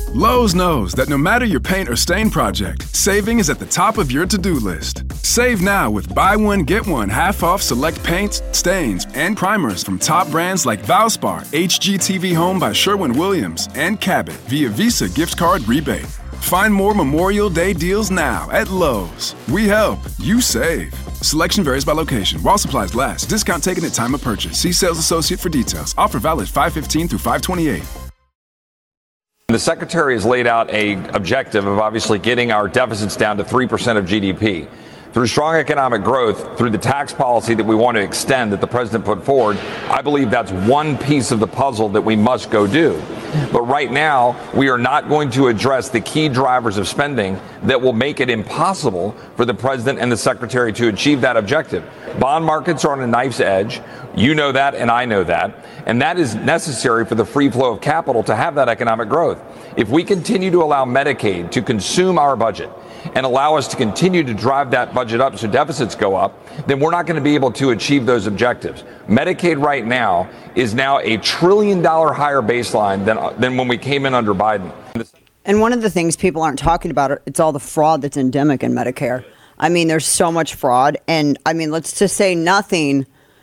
Lowe's knows that no matter your paint or stain project, saving is at the top of your to-do list. Save now with buy one, get one half off select paints, stains, and primers from top brands like Valspar, HGTV Home by Sherwin-Williams, and Cabot via Visa gift card rebate. Find more Memorial Day deals now at Lowe's. We help, you save. Selection varies by location. While supplies last, discount taken at time of purchase. See sales associate for details. Offer valid 5/15 through 5/28. The secretary has laid out an objective of obviously getting our deficits down to 3% of GDP. Through strong economic growth, through the tax policy that we want to extend that the president put forward, I believe that's one piece of the puzzle that we must go do. But right now, we are not going to address the key drivers of spending that will make it impossible for the president and the secretary to achieve that objective. Bond markets are on a knife's edge. You know that, and I know that. And that is necessary for the free flow of capital to have that economic growth. If we continue to allow Medicaid to consume our budget and allow us to continue to drive that budget up so deficits go up, then we're not going to be able to achieve those objectives. Medicaid right now is now $1 trillion higher baseline than when we came in under Biden. And one of the things people aren't talking about, it's all the fraud that's endemic in Medicare. I mean, there's so much fraud. And I mean, let's just say nothing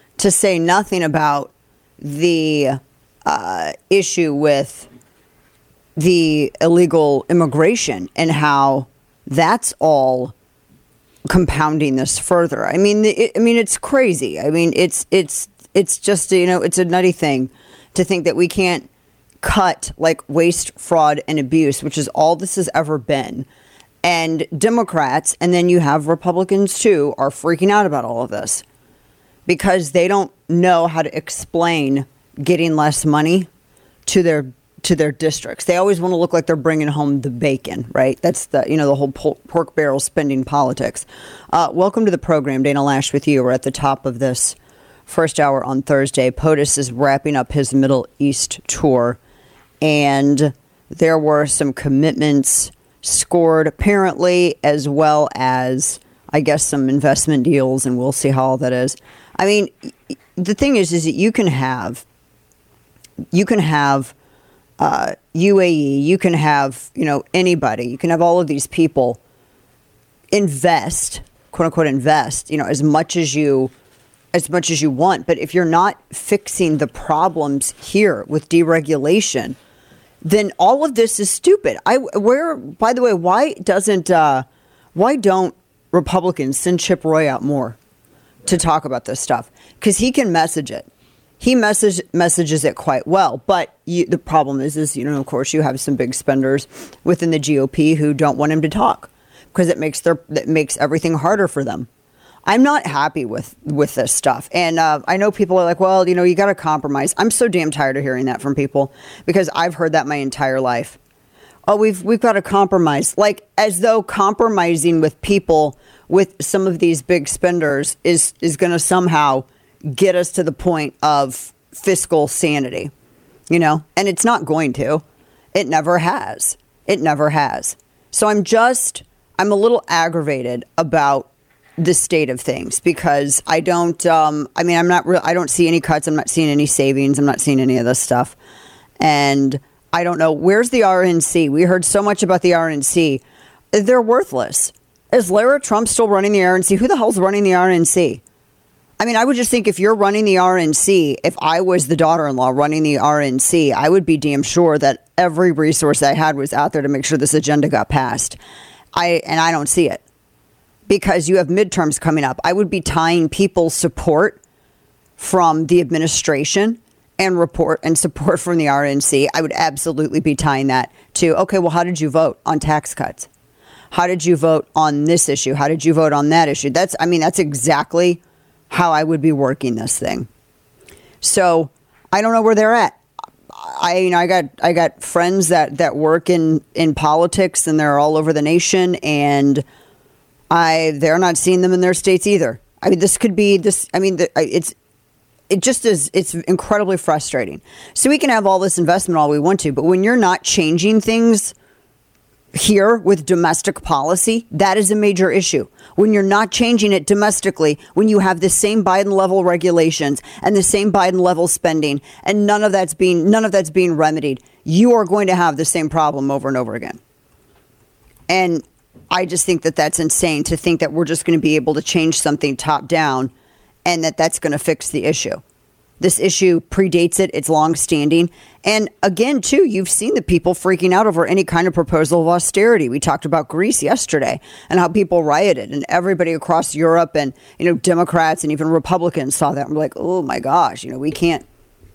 about the issue with the illegal immigration and how that's all compounding this further. I mean, it's crazy. I mean, it's just, it's a nutty thing to think that we can't cut like waste, fraud, and abuse, which is all this has ever been. And Democrats, and then you have Republicans too, are freaking out about all of this because they don't know how to explain getting less money to their districts. They always want to look like they're bringing home the bacon, right? That's the whole pork barrel spending politics. Welcome to the program. Dana Loesch with you. We're at the top of this first hour on Thursday. POTUS is wrapping up his Middle East tour, and there were some commitments scored apparently, as well as, I guess, some investment deals, and we'll see how all that is. I mean, the thing is that you can have UAE, you can have, anybody, you can have all of these people invest, quote unquote, invest, as much as you want. But if you're not fixing the problems here with deregulation, then all of this is stupid. By the way, why don't Republicans send Chip Roy out more to talk about this stuff? Because he can message it. He messages it quite well. But the problem is, of course, you have some big spenders within the GOP who don't want him to talk because it makes everything harder for them. I'm not happy with this stuff. And I know people are like, well, you got to compromise. I'm so damn tired of hearing that from people because I've heard that my entire life. Oh, we've got to compromise, like as though compromising with people, with some of these big spenders is going to somehow get us to the point of fiscal sanity, and it's not going to. It never has. It never has. So I'm a little aggravated about the state of things because I don't see any cuts. I'm not seeing any savings. I'm not seeing any of this stuff. And I don't know. Where's the RNC? We heard so much about the RNC. They're worthless. Is Lara Trump still running the RNC? Who the hell's running the RNC? I mean, I would just think if you're running the RNC, if I was the daughter-in-law running the RNC, I would be damn sure that every resource I had was out there to make sure this agenda got passed. I don't see it. Because you have midterms coming up. I would be tying people's support from the administration and support from the RNC. I would absolutely be tying that to, okay, well, how did you vote on tax cuts? How did you vote on this issue? How did you vote on that issue? That's exactly how I would be working this thing. So I don't know where they're at. I got friends that work in politics, and they're all over the nation, and they're not seeing them in their states either. I mean, this could be this. I mean, it's incredibly frustrating. So we can have all this investment all we want to, but when you're not changing things here with domestic policy, that is a major issue. When you're not changing it domestically, when you have the same Biden level regulations and the same Biden level spending, and none of that's being remedied, you are going to have the same problem over and over again. And I just think that that's insane to think that we're just going to be able to change something top down and that that's going to fix the issue. This issue predates it. It's longstanding. And again, too, you've seen the people freaking out over any kind of proposal of austerity. We talked about Greece yesterday and how people rioted, and everybody across Europe and, Democrats and even Republicans saw that. And we're like, oh my gosh, we can't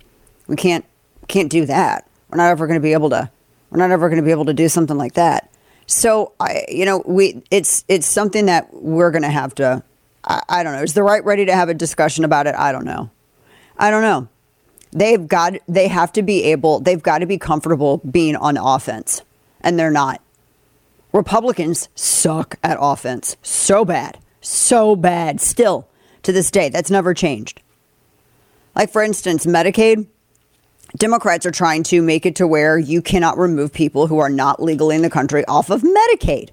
do that. We're not ever going to be able to do something like that. So it's something that we're going to have to, I don't know. Is the right ready to have a discussion about it? I don't know. They've got to be comfortable being on offense, and they're not. Republicans suck at offense so bad still to this day. That's never changed. Like, for instance, Medicaid. Democrats are trying to make it to where you cannot remove people who are not legally in the country off of Medicaid.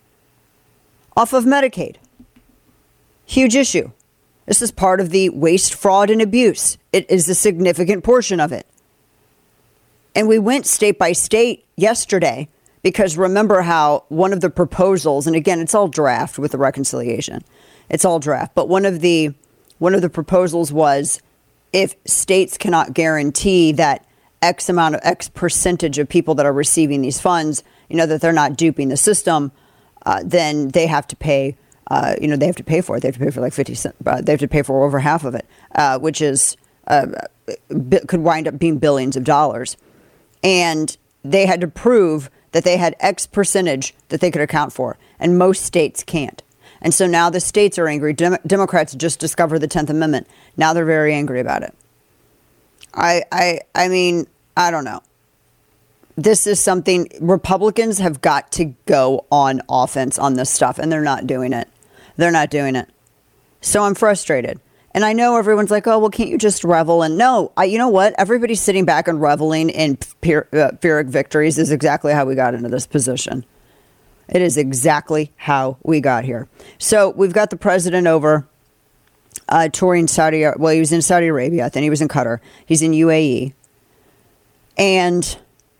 Huge issue. This is part of the waste, fraud, and abuse. It is a significant portion of it. And we went state by state yesterday because remember how one of the proposals, and again, it's all draft with the reconciliation. It's all draft. But one of the proposals was, if states cannot guarantee that X percentage of people that are receiving these funds, that they're not duping the system, then they have to pay. They have to pay for it. They have to pay for like 50 cents. They have to pay for over half of it, which is could wind up being billions of dollars. And they had to prove that they had X percentage that they could account for, and most states can't. And so now the states are angry. Democrats just discovered the 10th Amendment. Now they're very angry about it. I mean, I don't know. This is something Republicans have got to go on offense on this stuff, and they're not doing it. So I'm frustrated. And I know everyone's like, oh, well, can't you just revel? And no, you know what? Everybody's sitting back and reveling in Pyrrhic victories is exactly how we got into this position. It is exactly how we got here. So we've got the president over touring Saudi. Well, he was in Saudi Arabia. Then he was in Qatar. He's in UAE. And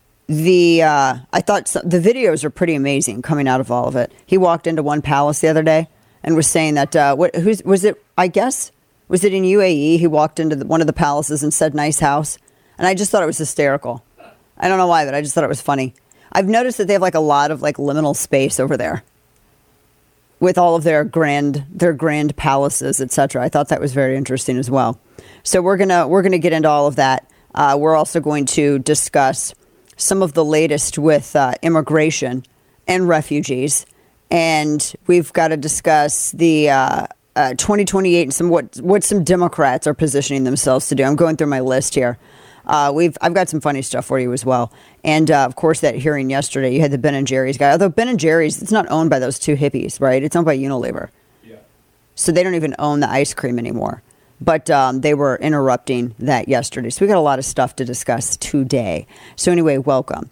I thought the videos are pretty amazing coming out of all of it. He walked into one palace the other day and was saying that, was it? I guess, was it in UAE? He walked into one of the palaces and said, nice house. And I just thought it was hysterical. I don't know why, but I just thought it was funny. I've noticed that they have like a lot of like liminal space over there with all of their grand palaces, etc. I thought that was very interesting as well. So we're gonna get into all of that. We're also going to discuss some of the latest with immigration and refugees, and we've got to discuss the 2028 and what some Democrats are positioning themselves to do. I'm going through my list here. I've got some funny stuff for you as well. And, of course, that hearing yesterday, you had the Ben & Jerry's guy. Although Ben & Jerry's, it's not owned by those two hippies, right? It's owned by Unilever. Yeah. So they don't even own the ice cream anymore. But they were interrupting that yesterday. So we got a lot of stuff to discuss today. So anyway, welcome.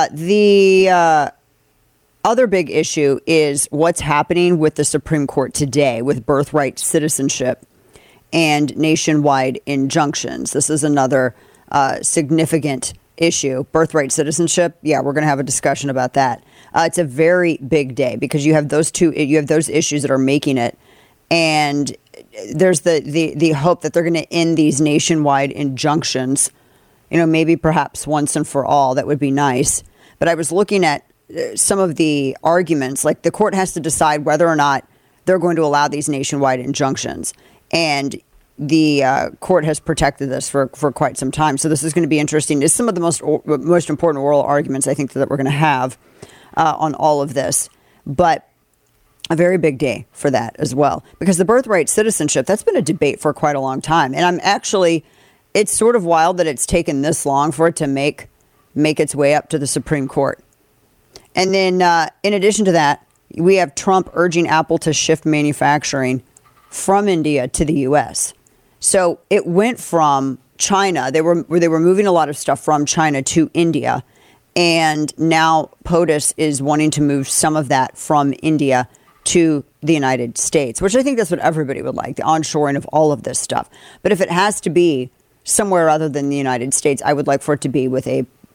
The other big issue is what's happening with the Supreme Court today with birthright citizenship and nationwide injunctions. This is another significant issue. Birthright citizenship. Yeah, we're going to have a discussion about that. It's a very big day because you have those issues that are making it. And there's the hope that they're going to end these nationwide injunctions, maybe perhaps once and for all. That would be nice. But I was looking at some of the arguments, like the court has to decide whether or not they're going to allow these nationwide injunctions. And the court has protected this for quite some time. So this is going to be interesting. It's some of the most important oral arguments I think that we're going to have on all of this. But a very big day for that as well, because the birthright citizenship, that's been a debate for quite a long time. And it's sort of wild that it's taken this long for it to make its way up to the Supreme Court. And then in addition to that, we have Trump urging Apple to shift manufacturing from India to the U.S. So it went from China. They were moving a lot of stuff from China to India. And now POTUS is wanting to move some of that from India to the United States, which I think that's what everybody would like, the onshoring of all of this stuff. But if it has to be somewhere other than the United States, I would like for it to be with a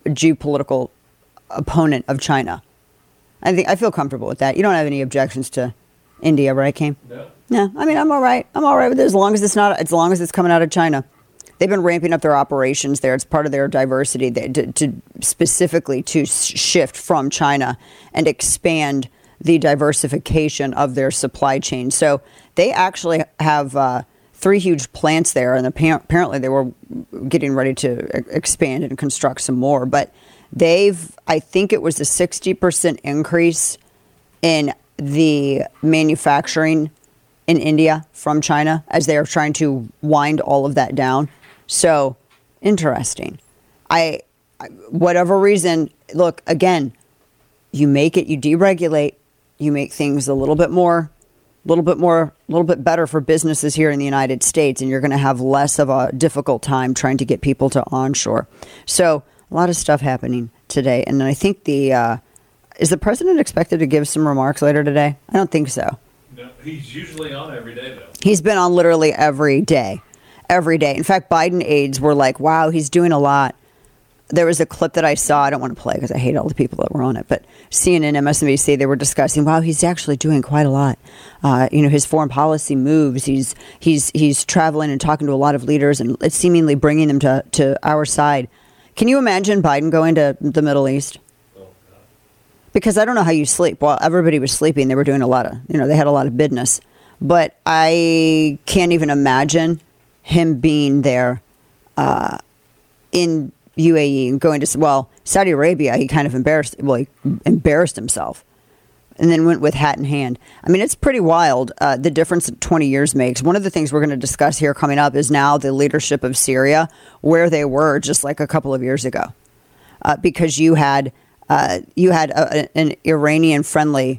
geopolitical opponent of China. I feel comfortable with that. You don't have any objections to India, right, Kim? No. Yeah, I mean, I'm all right. I'm all right with it as long as it's coming out of China. They've been ramping up their operations there. It's part of their diversity to specifically to shift from China and expand the diversification of their supply chain. So they actually have 3 huge plants there, and apparently they were getting ready to expand and construct some more. But I think it was a 60% increase in the manufacturing in India from China as they are trying to wind all of that down. So interesting. Whatever reason, look, again, you deregulate, you make things a little bit better for businesses here in the United States, and you're going to have less of a difficult time trying to get people to onshore. So a lot of stuff happening today. And I think is the president expected to give some remarks later today? I don't think so. No, he's usually on every day, though. He's been on literally every day. Every day. In fact, Biden aides were like, wow, he's doing a lot. There was a clip that I saw. I don't want to play because I hate all the people that were on it. But CNN, MSNBC, they were discussing, wow, he's actually doing quite a lot. His foreign policy moves. He's traveling and talking to a lot of leaders and seemingly bringing them to our side. Can you imagine Biden going to the Middle East? Because I don't know how you sleep. While everybody was sleeping, they were doing a lot of, they had a lot of business. But I can't even imagine him being there in UAE and going to, Saudi Arabia, he kind of embarrassed himself and then went with hat in hand. I mean, it's pretty wild, the difference that 20 years makes. One of the things we're going to discuss here coming up is now the leadership of Syria, where they were just like a couple of years ago. Because you had an Iran-friendly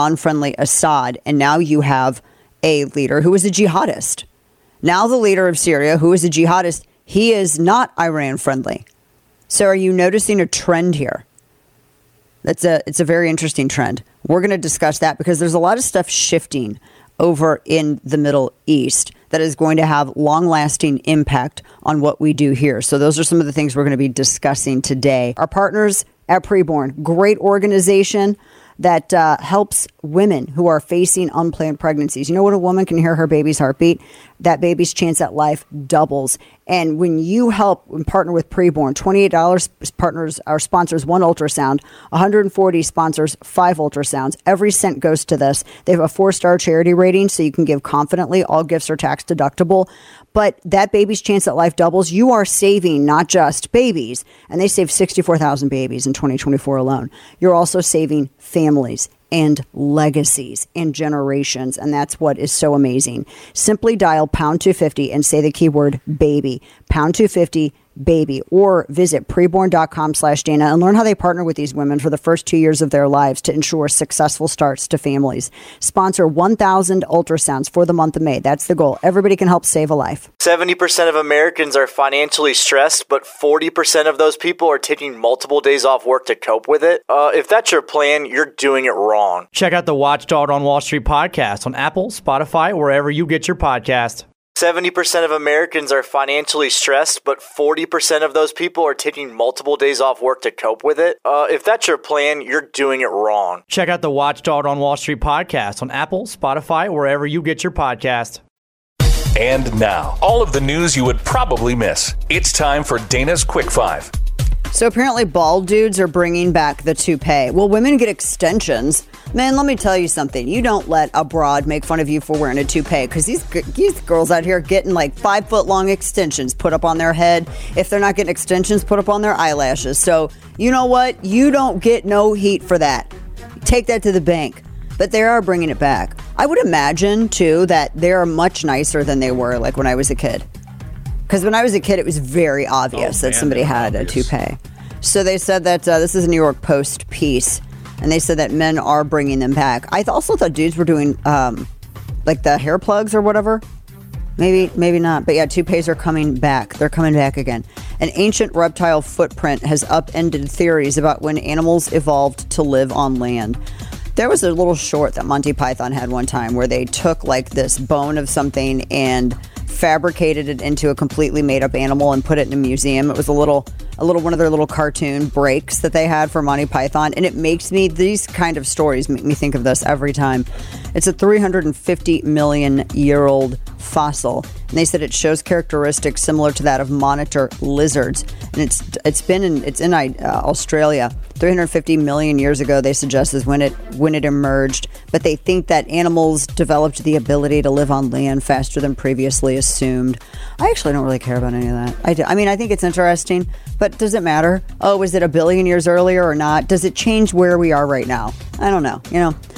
Assad, and now you have a leader who is a jihadist. Now the leader of Syria, who is a jihadist, he is not Iran-friendly. So are you noticing a trend here? It's a very interesting trend. We're going to discuss that because there's a lot of stuff shifting over in the Middle East that is going to have long-lasting impact on what we do here. So those are some of the things we're going to be discussing today. Our partners at Preborn, great organization that helps women who are facing unplanned pregnancies. You know, when a woman can hear her baby's heartbeat, that baby's chance at life doubles. And when you help and partner with Preborn, $28 our sponsors 1 ultrasound, $140 sponsors 5 ultrasounds. Every cent goes to this. They have a 4-star charity rating, so you can give confidently. All gifts are tax deductible. But that baby's chance at life doubles. You are saving not just babies, and they saved 64,000 babies in 2024 alone. You're also saving families and legacies and generations. And that's what is so amazing. Simply dial pound 250 and say the keyword baby, pound 250 baby, or visit preborn.com/Dana and learn how they partner with these women for the first 2 years of their lives to ensure successful starts to families. Sponsor 1,000 ultrasounds for the month of May. That's the goal. Everybody can help save a life. 70% of Americans are financially stressed, but 40% of those people are taking multiple days off work to cope with it. If that's your plan, you're doing it wrong. Check out the Watchdog on Wall Street podcast on Apple, Spotify, wherever you get your podcast. 70% of Americans are financially stressed, but 40% of those people are taking multiple days off work to cope with it. If that's your plan, you're doing it wrong. Check out the Watchdog on Wall Street podcast on Apple, Spotify, wherever you get your podcast. And now, all of the news you would probably miss. It's time for Dana's Quick 5. So apparently bald dudes are bringing back the toupee. Well, women get extensions. Man, let me tell you something. You don't let a broad make fun of you for wearing a toupee, because these girls out here getting like 5-foot-long extensions put up on their head. If they're not getting extensions, put up on their eyelashes. So you know what? You don't get no heat for that. Take that to the bank. But they are bringing it back. I would imagine, too, that they're much nicer than they were like when I was a kid. Because when I was a kid, it was very obvious that somebody had a toupee. So they said that this is a New York Post piece, and they said that men are bringing them back. I also thought dudes were doing like the hair plugs or whatever. Maybe not. But yeah, toupees are coming back. They're coming back again. An ancient reptile footprint has upended theories about when animals evolved to live on land. There was a little short that Monty Python had one time where they took like this bone of something and fabricated it into a completely made-up animal and put it in a museum. It was a little one of their little cartoon breaks that they had for Monty Python, and it makes me, these kind of stories make me think of this every time. It's a 350 million year old fossil, and they said it shows characteristics similar to that of monitor lizards, and it's in Australia. 350 million years ago, they suggest, is when it emerged, but they think that animals developed the ability to live on land faster than previously assumed. I actually don't really care about any of that. I think it's interesting, but does it matter? Oh, was it a billion years earlier or not? Does it change where we are right now? I don't know.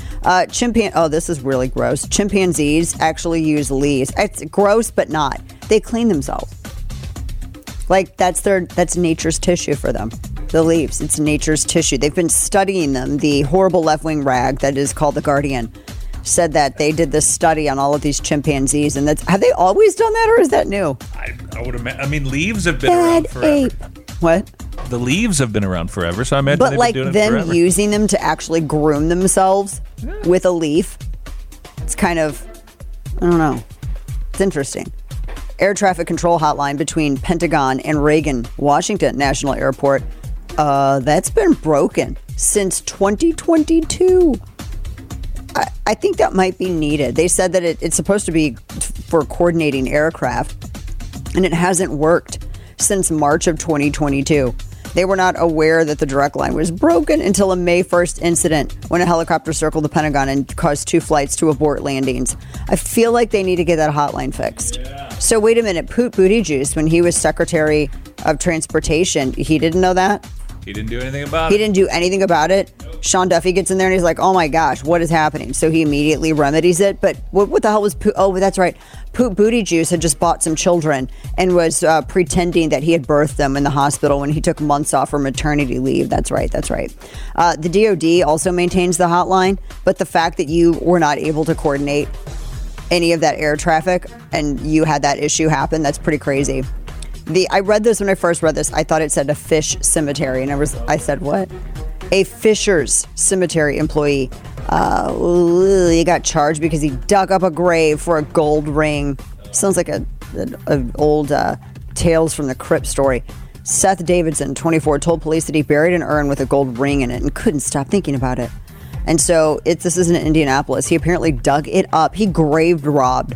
This is really gross. Chimpanzees actually use leaves. It's gross, but not. They clean themselves. Like that's nature's tissue for them. The leaves, it's nature's tissue. They've been studying them. The horrible left-wing rag that is called The Guardian said that they did this study on all of these chimpanzees, and have they always done that, or is that new? I would imagine. I mean, leaves have been around forever. Ape. What? The leaves have been around forever, so I imagine but they've like been doing it them forever. using them to actually groom themselves with a leaf. It's kind of, I don't know. It's interesting. Air traffic control hotline between Pentagon and Reagan Washington National Airport. That's been broken since 2022. I think that might be needed. They said that it's supposed to be for coordinating aircraft, and it hasn't worked since March of 2022. They were not aware that the direct line was broken until a May 1st incident when a helicopter circled the Pentagon and caused 2 flights to abort landings. I feel like they need to get that hotline fixed. Yeah. So wait a minute, Pete Buttigieg, when he was Secretary of Transportation, he didn't know that? He didn't do anything about it. He didn't do anything about it. Nope. Sean Duffy gets in there and he's like, oh my gosh, what is happening? So he immediately remedies it. But what the hell was Oh, that's right. Pete Buttigieg had just bought some children and was pretending that he had birthed them in the hospital when he took months off for maternity leave. That's right. The DOD also maintains the hotline. But the fact that you were not able to coordinate any of that air traffic and you had that issue happen, that's pretty crazy. I read this when I first read this. I thought it said a fish cemetery, and I said, what? A Fisher's Cemetery employee. He got charged because he dug up a grave for a gold ring. Sounds like an old Tales from the Crypt story. Seth Davidson, 24, told police that he buried an urn with a gold ring in it and couldn't stop thinking about it. And so this is in Indianapolis. He apparently dug it up. He grave robbed.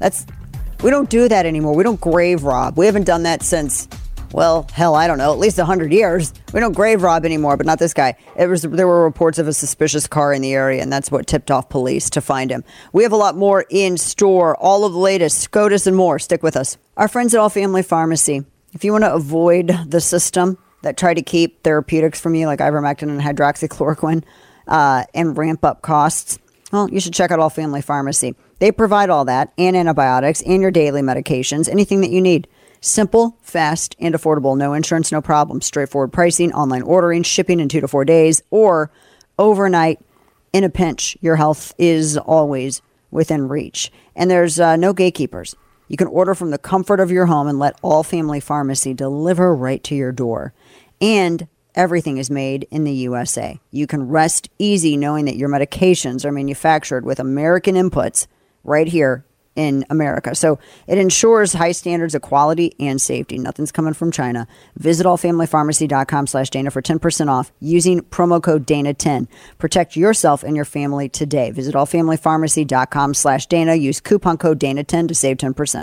We don't do that anymore. We don't grave rob. We haven't done that since, well, hell, I don't know, at least 100 years. We don't grave rob anymore, but not this guy. There were reports of a suspicious car in the area, and that's what tipped off police to find him. We have a lot more in store, all of the latest, SCOTUS and more. Stick with us. Our friends at All Family Pharmacy. If you want to avoid the system that try to keep therapeutics from you, like ivermectin and hydroxychloroquine, and ramp up costs, well, you should check out All Family Pharmacy. They provide all that and antibiotics and your daily medications, anything that you need. Simple, fast, and affordable. No insurance, no problem. Straightforward pricing, online ordering, shipping in 2 to 4 days, or overnight in a pinch. Your health is always within reach. And there's no gatekeepers. You can order from the comfort of your home and let All Family Pharmacy deliver right to your door. And everything is made in the USA. You can rest easy knowing that your medications are manufactured with American inputs right here in America. So it ensures high standards of quality and safety. Nothing's coming from China. Visit allfamilypharmacy.com/Dana for 10% off using promo code Dana10. Protect yourself and your family today. Visit allfamilypharmacy.com/Dana. Use coupon code Dana10 to save 10%.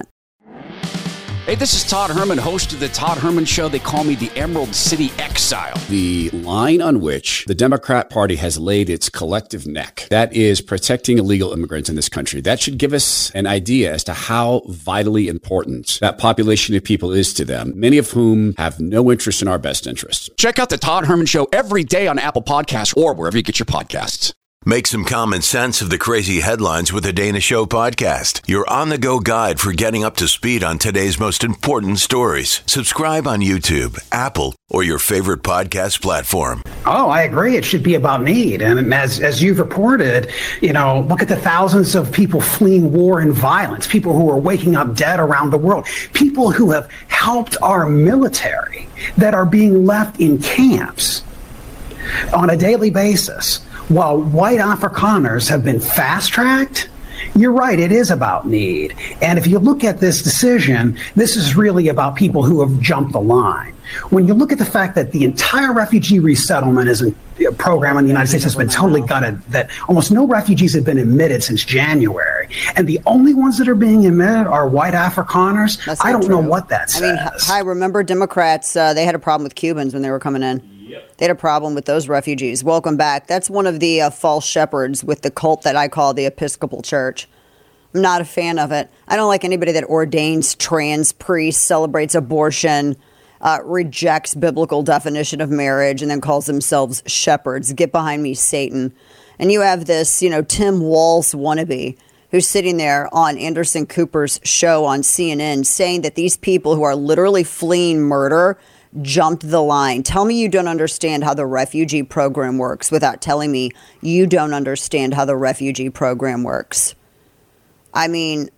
Hey, this is Todd Herman, host of the Todd Herman Show. They call me the Emerald City Exile. The line on which the Democrat Party has laid its collective neck, that is protecting illegal immigrants in this country. That should give us an idea as to how vitally important that population of people is to them, many of whom have no interest in our best interests. Check out the Todd Herman Show every day on Apple Podcasts or wherever you get your podcasts. Make some common sense of the crazy headlines with the Dana Show podcast. Your on-the-go guide for getting up to speed on today's most important stories. Subscribe on YouTube, Apple, or your favorite podcast platform. Oh, I agree. It should be about need. And as you've reported, look at the thousands of people fleeing war and violence, people who are waking up dead around the world, people who have helped our military that are being left in camps on a daily basis. While white Afrikaners have been fast-tracked, You're right. It is about need. And if you look at this decision, this is really about people who have jumped the line. When you look at the fact that the entire refugee resettlement program in the United States has been totally gutted, that almost no refugees have been admitted since January, and the only ones that are being admitted are white Afrikaners, I don't know what that says. I remember Democrats, they had a problem with Cubans when they were coming in. They had a problem with those refugees. Welcome back. That's one of the false shepherds with the cult that I call the Episcopal Church. I'm not a fan of it. I don't like anybody that ordains trans priests, celebrates abortion, rejects biblical definition of marriage, and then calls themselves shepherds. Get behind me, Satan. And you have this, Tim Walz wannabe who's sitting there on Anderson Cooper's show on CNN saying that these people who are literally fleeing murder jumped the line. Tell me you don't understand how the refugee program works without telling me you don't understand how the refugee program works. I mean,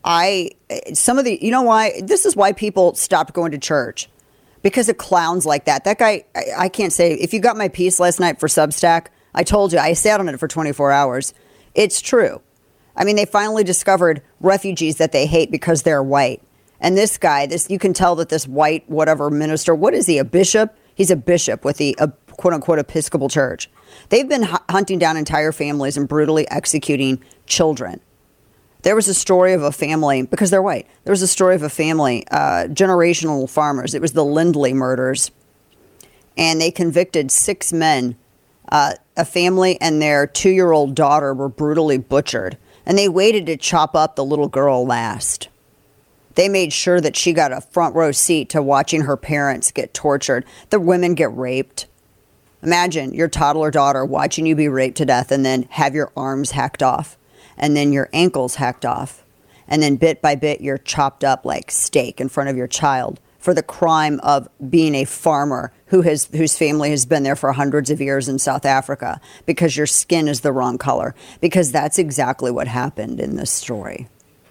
you know why? This is why people stopped going to church. Because of clowns like that. That guy, I can't say, if you got my piece last night for Substack, I told you, I sat on it for 24 hours. It's true. I mean, they finally discovered refugees that they hate because they're white. And this guy, you can tell that this white, whatever minister, what is he, a bishop? He's a bishop with the quote unquote Episcopal Church. They've been hunting down entire families and brutally executing children. There was a story of a family, because they're white, there was a story of a family, generational farmers. It was the Lindley murders. And they convicted 6 men. A family and their 2-year-old daughter were brutally butchered. And they waited to chop up the little girl last. They made sure that she got a front row seat to watching her parents get tortured. The women get raped. Imagine your toddler daughter watching you be raped to death and then have your arms hacked off. And then your ankles hacked off. And then bit by bit, you're chopped up like steak in front of your child for the crime of being a farmer whose family has been there for hundreds of years in South Africa because your skin is the wrong color. Because that's exactly what happened in this story.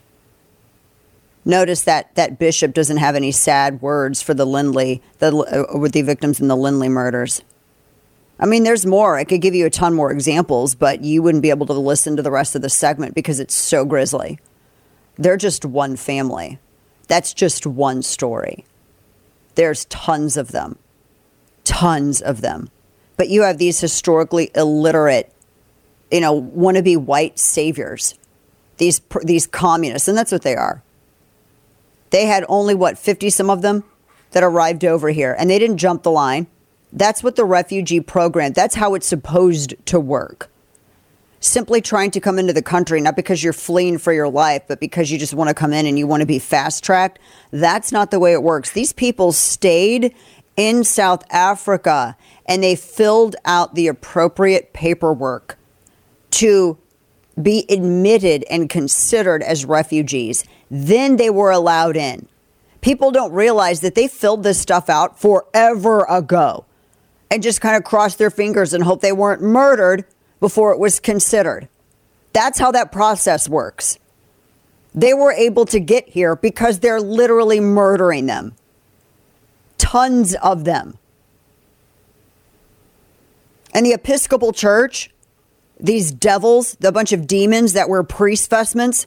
Notice that bishop doesn't have any sad words for the Lindley, with the victims in the Lindley murders. I mean, there's more. I could give you a ton more examples, but you wouldn't be able to listen to the rest of the segment because it's so grisly. They're just one family. That's just one story. There's tons of them. Tons of them. But you have these historically illiterate, wannabe white saviors. These communists, and that's what they are. They had only, 50 some of them that arrived over here, and they didn't jump the line. That's what the refugee program, that's how it's supposed to work. Simply trying to come into the country, not because you're fleeing for your life, but because you just want to come in and you want to be fast-tracked. That's not the way it works. These people stayed in South Africa, and they filled out the appropriate paperwork to be admitted and considered as refugees. Then they were allowed in. People don't realize that they filled this stuff out forever ago and just kind of crossed their fingers and hope they weren't murdered before it was considered. That's how that process works. They were able to get here because they're literally murdering them. Tons of them. And the Episcopal Church, these devils, the bunch of demons that wear priest vestments,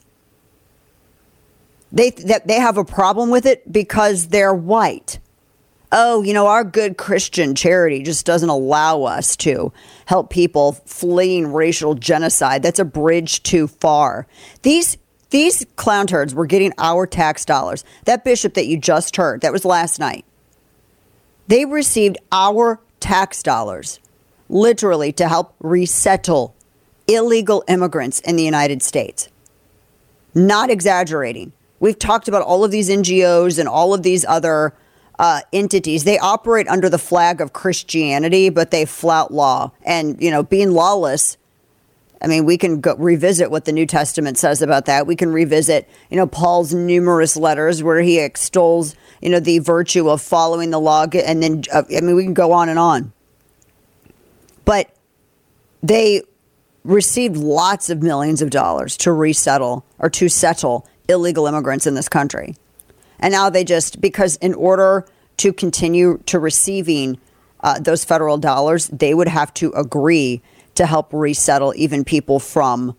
they have a problem with it because they're white. Oh, our good Christian charity just doesn't allow us to help people fleeing racial genocide. That's a bridge too far. These clown turds were getting our tax dollars. That bishop that you just heard, that was last night. They received our tax dollars, literally, to help resettle illegal immigrants in the United States. Not exaggerating. We've talked about all of these NGOs and all of these other entities. They operate under the flag of Christianity, but they flout law. And, being lawless, I mean, we can revisit what the New Testament says about that. We can revisit, Paul's numerous letters where he extols, the virtue of following the law. And then, we can go on and on. But they received lots of millions of dollars to resettle or to settle illegal immigrants in this country. And now because in order to continue to receiving those federal dollars, they would have to agree to help resettle even people from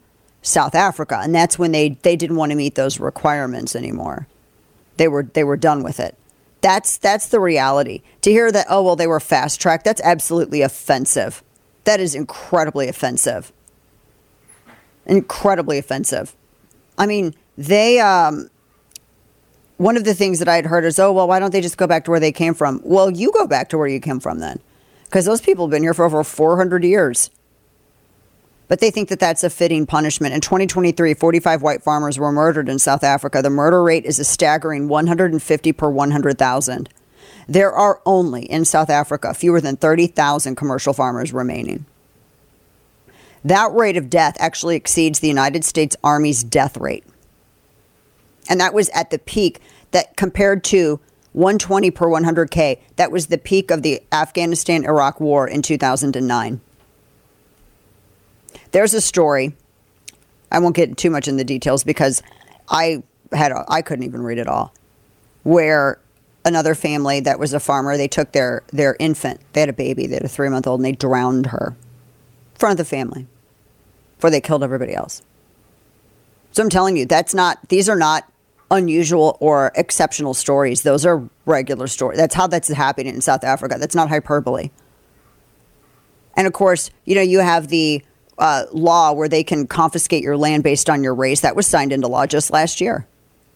South Africa. And that's when they didn't want to meet those requirements anymore. They were done with it. That's the reality. To hear that, oh, well, they were fast-tracked, that's absolutely offensive. That is incredibly offensive. Incredibly offensive. I mean, they, one of the things that I had heard is, oh, well, why don't they just go back to where they came from? Well, you go back to where you came from then. Because those people have been here for over 400 years. But they think that that's a fitting punishment. In 2023, 45 white farmers were murdered in South Africa. The murder rate is a staggering 150 per 100,000. There are only, in South Africa, fewer than 30,000 commercial farmers remaining. That rate of death actually exceeds the United States Army's death rate. And that was at the peak, that compared to 120 per 100K, that was the peak of the Afghanistan-Iraq war in 2009. There's a story. I won't get too much in the details because I couldn't even read it all. Where another family that was a farmer, they took their infant. They had a baby. They had a 3-month-old, and they drowned her in front of the family before they killed everybody else. So I'm telling you, these are not unusual or exceptional stories. Those are regular stories. That's how that's happening in South Africa. That's not hyperbole. And of course, you have the law where they can confiscate your land based on your race. That was signed into law just last year.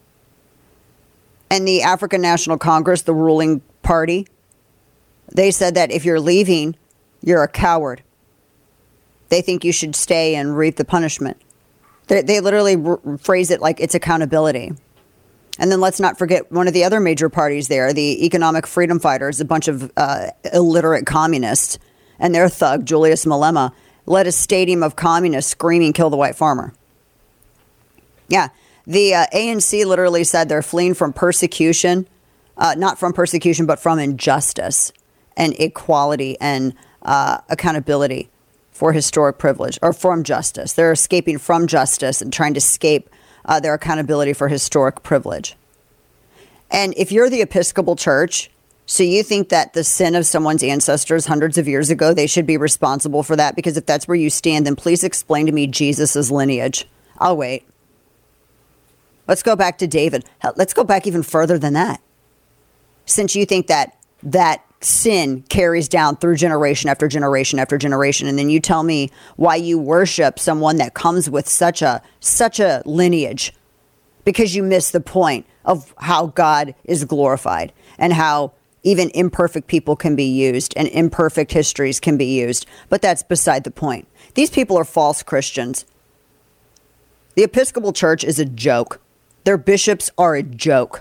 And the African National Congress, the ruling party, they said that if you're leaving, you're a coward. They think you should stay and reap the punishment. They literally phrase it like it's accountability. And then let's not forget one of the other major parties there, the Economic Freedom Fighters, a bunch of illiterate communists, and their thug, Julius Malema, led a stadium of communists screaming, "Kill the white farmer." Yeah, the ANC literally said they're fleeing from persecution, not from persecution, but from injustice and equality and accountability for historic privilege, or from justice. They're escaping from justice and trying to escape their accountability for historic privilege. And if you're the Episcopal Church, so you think that the sin of someone's ancestors hundreds of years ago, they should be responsible for that? Because if that's where you stand, then please explain to me Jesus's lineage. I'll wait. Let's go back to David. Let's go back even further than that. Since you think that sin carries down through generation after generation after generation, and then you tell me why you worship someone that comes with such a lineage, because you miss the point of how God is glorified and how even imperfect people can be used and imperfect histories can be used. But that's beside the point. These people are false Christians. The Episcopal Church is a joke. Their bishops are a joke.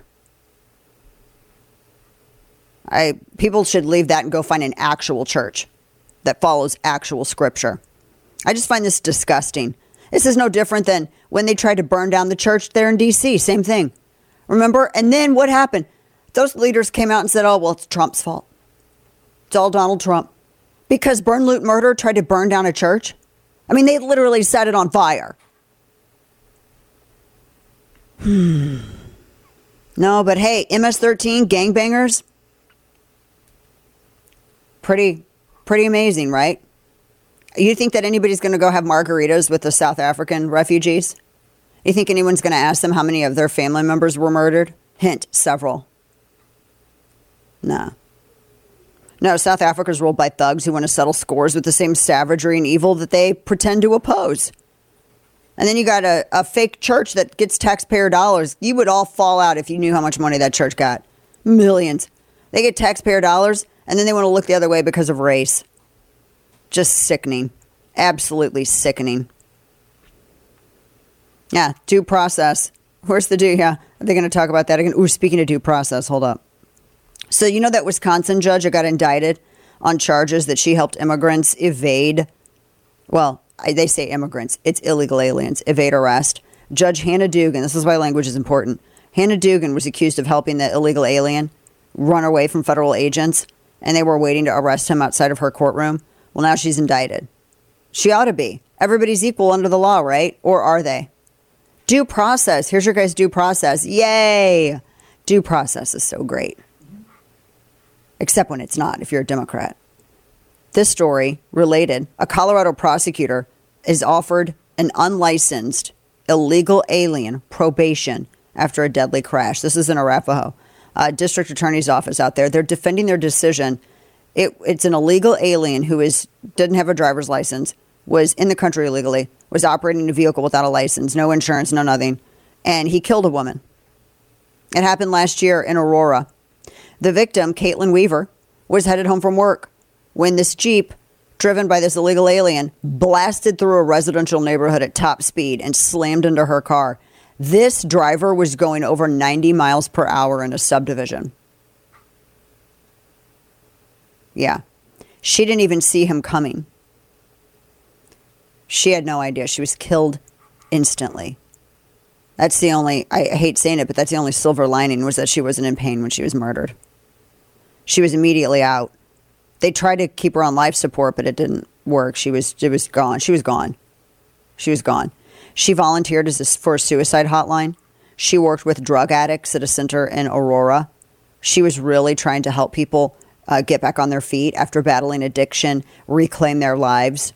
People should leave that and go find an actual church that follows actual scripture. I just find this disgusting. This is no different than when they tried to burn down the church there in D.C. Same thing. Remember? And then what happened? Those leaders came out and said, oh, well, it's Trump's fault. It's all Donald Trump. Because Burn, Loot, Murder tried to burn down a church. I mean, they literally set it on fire. No, but hey, MS-13, gangbangers. Pretty amazing, right? You think that anybody's going to go have margaritas with the South African refugees? You think anyone's going to ask them how many of their family members were murdered? Hint, several. No, South Africa's ruled by thugs who want to settle scores with the same savagery and evil that they pretend to oppose. And then you got a fake church that gets taxpayer dollars. You would all fall out if you knew how much money that church got. Millions. They get taxpayer dollars, and then they want to look the other way because of race. Just sickening. Absolutely sickening. Yeah, due process. Where's the due? Yeah, are they going to talk about that again? Ooh, speaking of due process, hold up. So you know that Wisconsin judge that got indicted on charges that she helped immigrants evade, well, they say immigrants, it's illegal aliens, evade arrest. Judge Hannah Dugan, this is why language is important. Hannah Dugan was accused of helping the illegal alien run away from federal agents, and they were waiting to arrest him outside of her courtroom. Well, now she's indicted. She ought to be. Everybody's equal under the law, right? Or are they? Due process. Here's your guys' due process. Yay! Due process is so great. Except when it's not, if you're a Democrat. This story, related, a Colorado prosecutor is offered an unlicensed illegal alien probation after a deadly crash. This is in Arapahoe. District Attorney's Office out there. They're defending their decision. It's an illegal alien who didn't have a driver's license, was in the country illegally, was operating a vehicle without a license, no insurance, no nothing, and he killed a woman. It happened last year in Aurora. The victim, Caitlin Weaver, was headed home from work when this Jeep, driven by this illegal alien, blasted through a residential neighborhood at top speed and slammed into her car. This driver was going over 90 miles per hour in a subdivision. Yeah. She didn't even see him coming. She had no idea. She was killed instantly. That's the only, I hate saying it, but that's the only silver lining, was that she wasn't in pain when she was murdered. She was immediately out. They tried to keep her on life support, but it didn't work. It was gone. She was gone. She was gone. She volunteered for a suicide hotline. She worked with drug addicts at a center in Aurora. She was really trying to help people get back on their feet after battling addiction, reclaim their lives.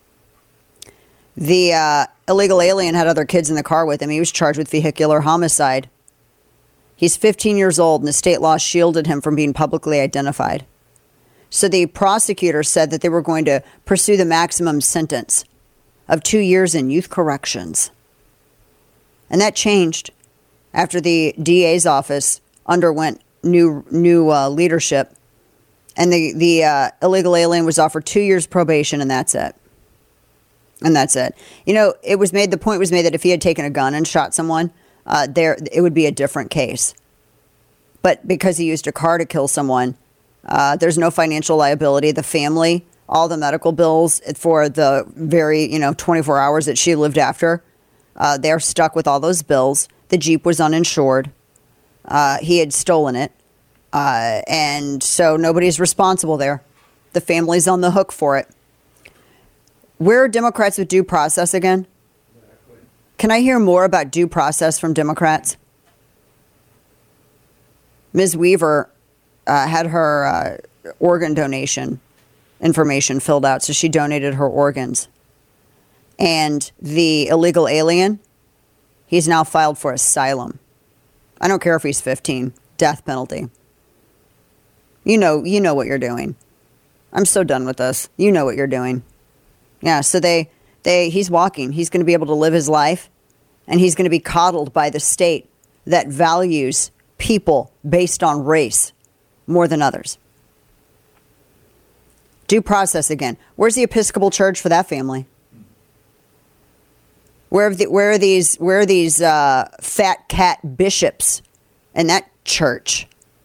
The illegal alien had other kids in the car with him. He was charged with vehicular homicide. He's 15 years old, and the state law shielded him from being publicly identified. So the prosecutor said that they were going to pursue the maximum sentence of 2 years in youth corrections. And that changed after the DA's office underwent new leadership. And the illegal alien was offered 2 years probation, and that's it. And that's it. You know, the point was made that if he had taken a gun and shot someone, it would be a different case. But because he used a car to kill someone, there's no financial liability. The family, all the medical bills for the very, 24 hours that she lived after, they're stuck with all those bills. The Jeep was uninsured. He had stolen it. And so nobody's responsible there. The family's on the hook for it. Where are Democrats with due process again? Can I hear more about due process from Democrats? Ms. Weaver had her organ donation information filled out, so she donated her organs. And the illegal alien, he's now filed for asylum. I don't care if he's 15. Death penalty. You know what you're doing. I'm so done with this. You know what you're doing. Yeah, so he's walking. He's going to be able to live his life, and he's going to be coddled by the state that values people based on race more than others. Due process again. Where's the Episcopal Church for that family? Where are these fat cat bishops in that church?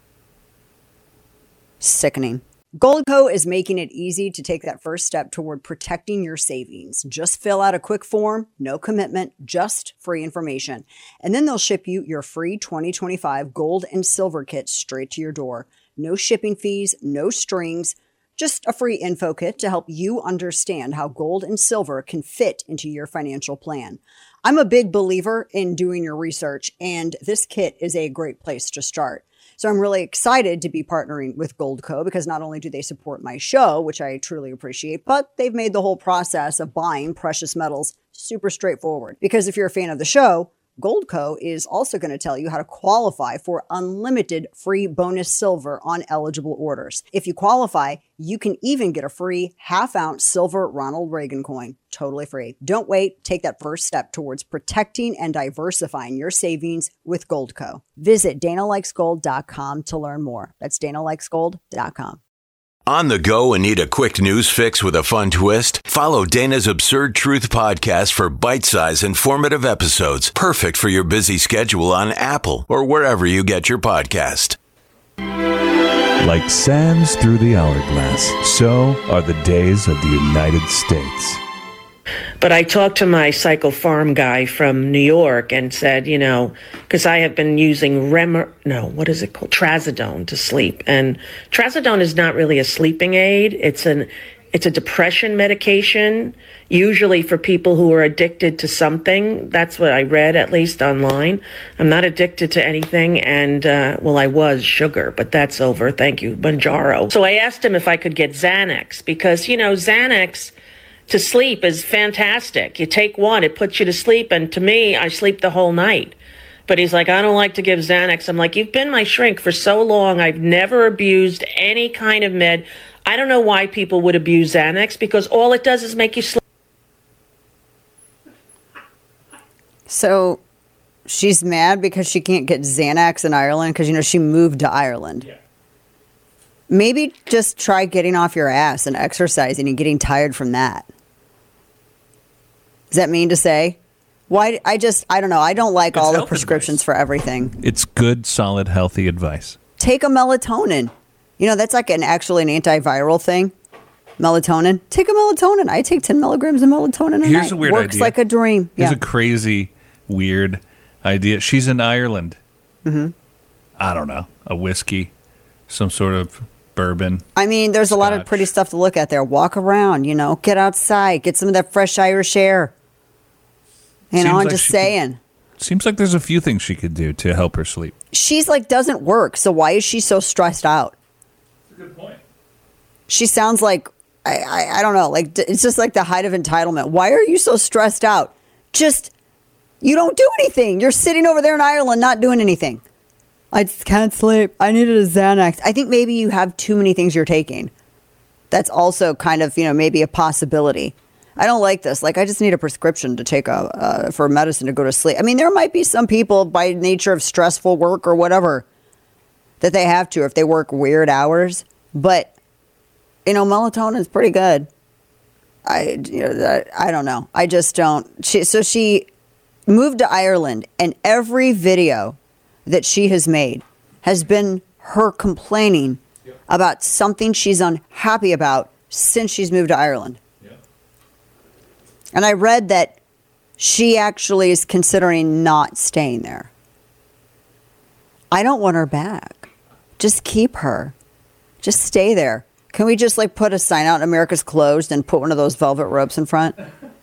Sickening. Goldco is making it easy to take that first step toward protecting your savings. Just fill out a quick form, no commitment, just free information. And then they'll ship you your free 2025 gold and silver kit straight to your door. No shipping fees, no strings, just a free info kit to help you understand how gold and silver can fit into your financial plan. I'm a big believer in doing your research, and this kit is a great place to start. So I'm really excited to be partnering with Goldco because not only do they support my show, which I truly appreciate, but they've made the whole process of buying precious metals super straightforward. Because if you're a fan of the show, Goldco is also going to tell you how to qualify for unlimited free bonus silver on eligible orders. If you qualify, you can even get a free half-ounce silver Ronald Reagan coin. Totally free. Don't wait. Take that first step towards protecting and diversifying your savings with Goldco. Visit DanaLikesGold.com to learn more. That's DanaLikesGold.com. On the go and need a quick news fix with a fun twist? Follow Dana's Absurd Truth podcast for bite-sized informative episodes, perfect for your busy schedule on Apple or wherever you get your podcast. Like sands through the hourglass, so are the days of the United States. But I talked to my psychopharm guy from New York and said, because I have been using Trazodone to sleep. And Trazodone is not really a sleeping aid. It's a depression medication, usually for people who are addicted to something. That's what I read, at least online. I'm not addicted to anything. And, I was sugar, but that's over. Thank you, Manjaro. So I asked him if I could get Xanax because, Xanax to sleep is fantastic. You take one, it puts you to sleep. And to me, I sleep the whole night. But he's like, I don't like to give Xanax. I'm like, you've been my shrink for so long. I've never abused any kind of med. I don't know why people would abuse Xanax, because all it does is make you sleep. So she's mad because she can't get Xanax in Ireland because, she moved to Ireland. Yeah. Maybe just try getting off your ass and exercising and getting tired from that. Does that mean to say? Why? I don't know. I don't like all the prescriptions for everything. It's good, solid, healthy advice. Take a melatonin. That's like actually an antiviral thing. Melatonin. Take a melatonin. I take 10 milligrams of melatonin a night. Here's a weird Works idea. like a dream. Here's a crazy, weird idea. She's in Ireland. Mm-hmm. I don't know. A whiskey, some sort of bourbon. I mean, there's a lot of pretty stuff to look at there. Walk around, get outside, get some of that fresh Irish air. I'm just saying. Seems like there's a few things she could do to help her sleep. She's like, doesn't work. So why is she so stressed out? That's a good point. She sounds like, I don't know, like it's just like the height of entitlement. Why are you so stressed out? Just, you don't do anything. You're sitting over there in Ireland not doing anything. I just can't sleep. I needed a Xanax. I think maybe you have too many things you're taking. That's also kind of, maybe a possibility. I don't like this. Like, I just need a prescription to take for medicine to go to sleep. I mean, there might be some people by nature of stressful work or whatever that they have to if they work weird hours. But, melatonin is pretty good. I don't know. I just don't. She moved to Ireland, and every video that she has made has been her complaining about something she's unhappy about since she's moved to Ireland. And I read that she actually is considering not staying there. I don't want her back. Just keep her. Just stay there. Can we just put a sign out, America's closed, and put one of those velvet ropes in front?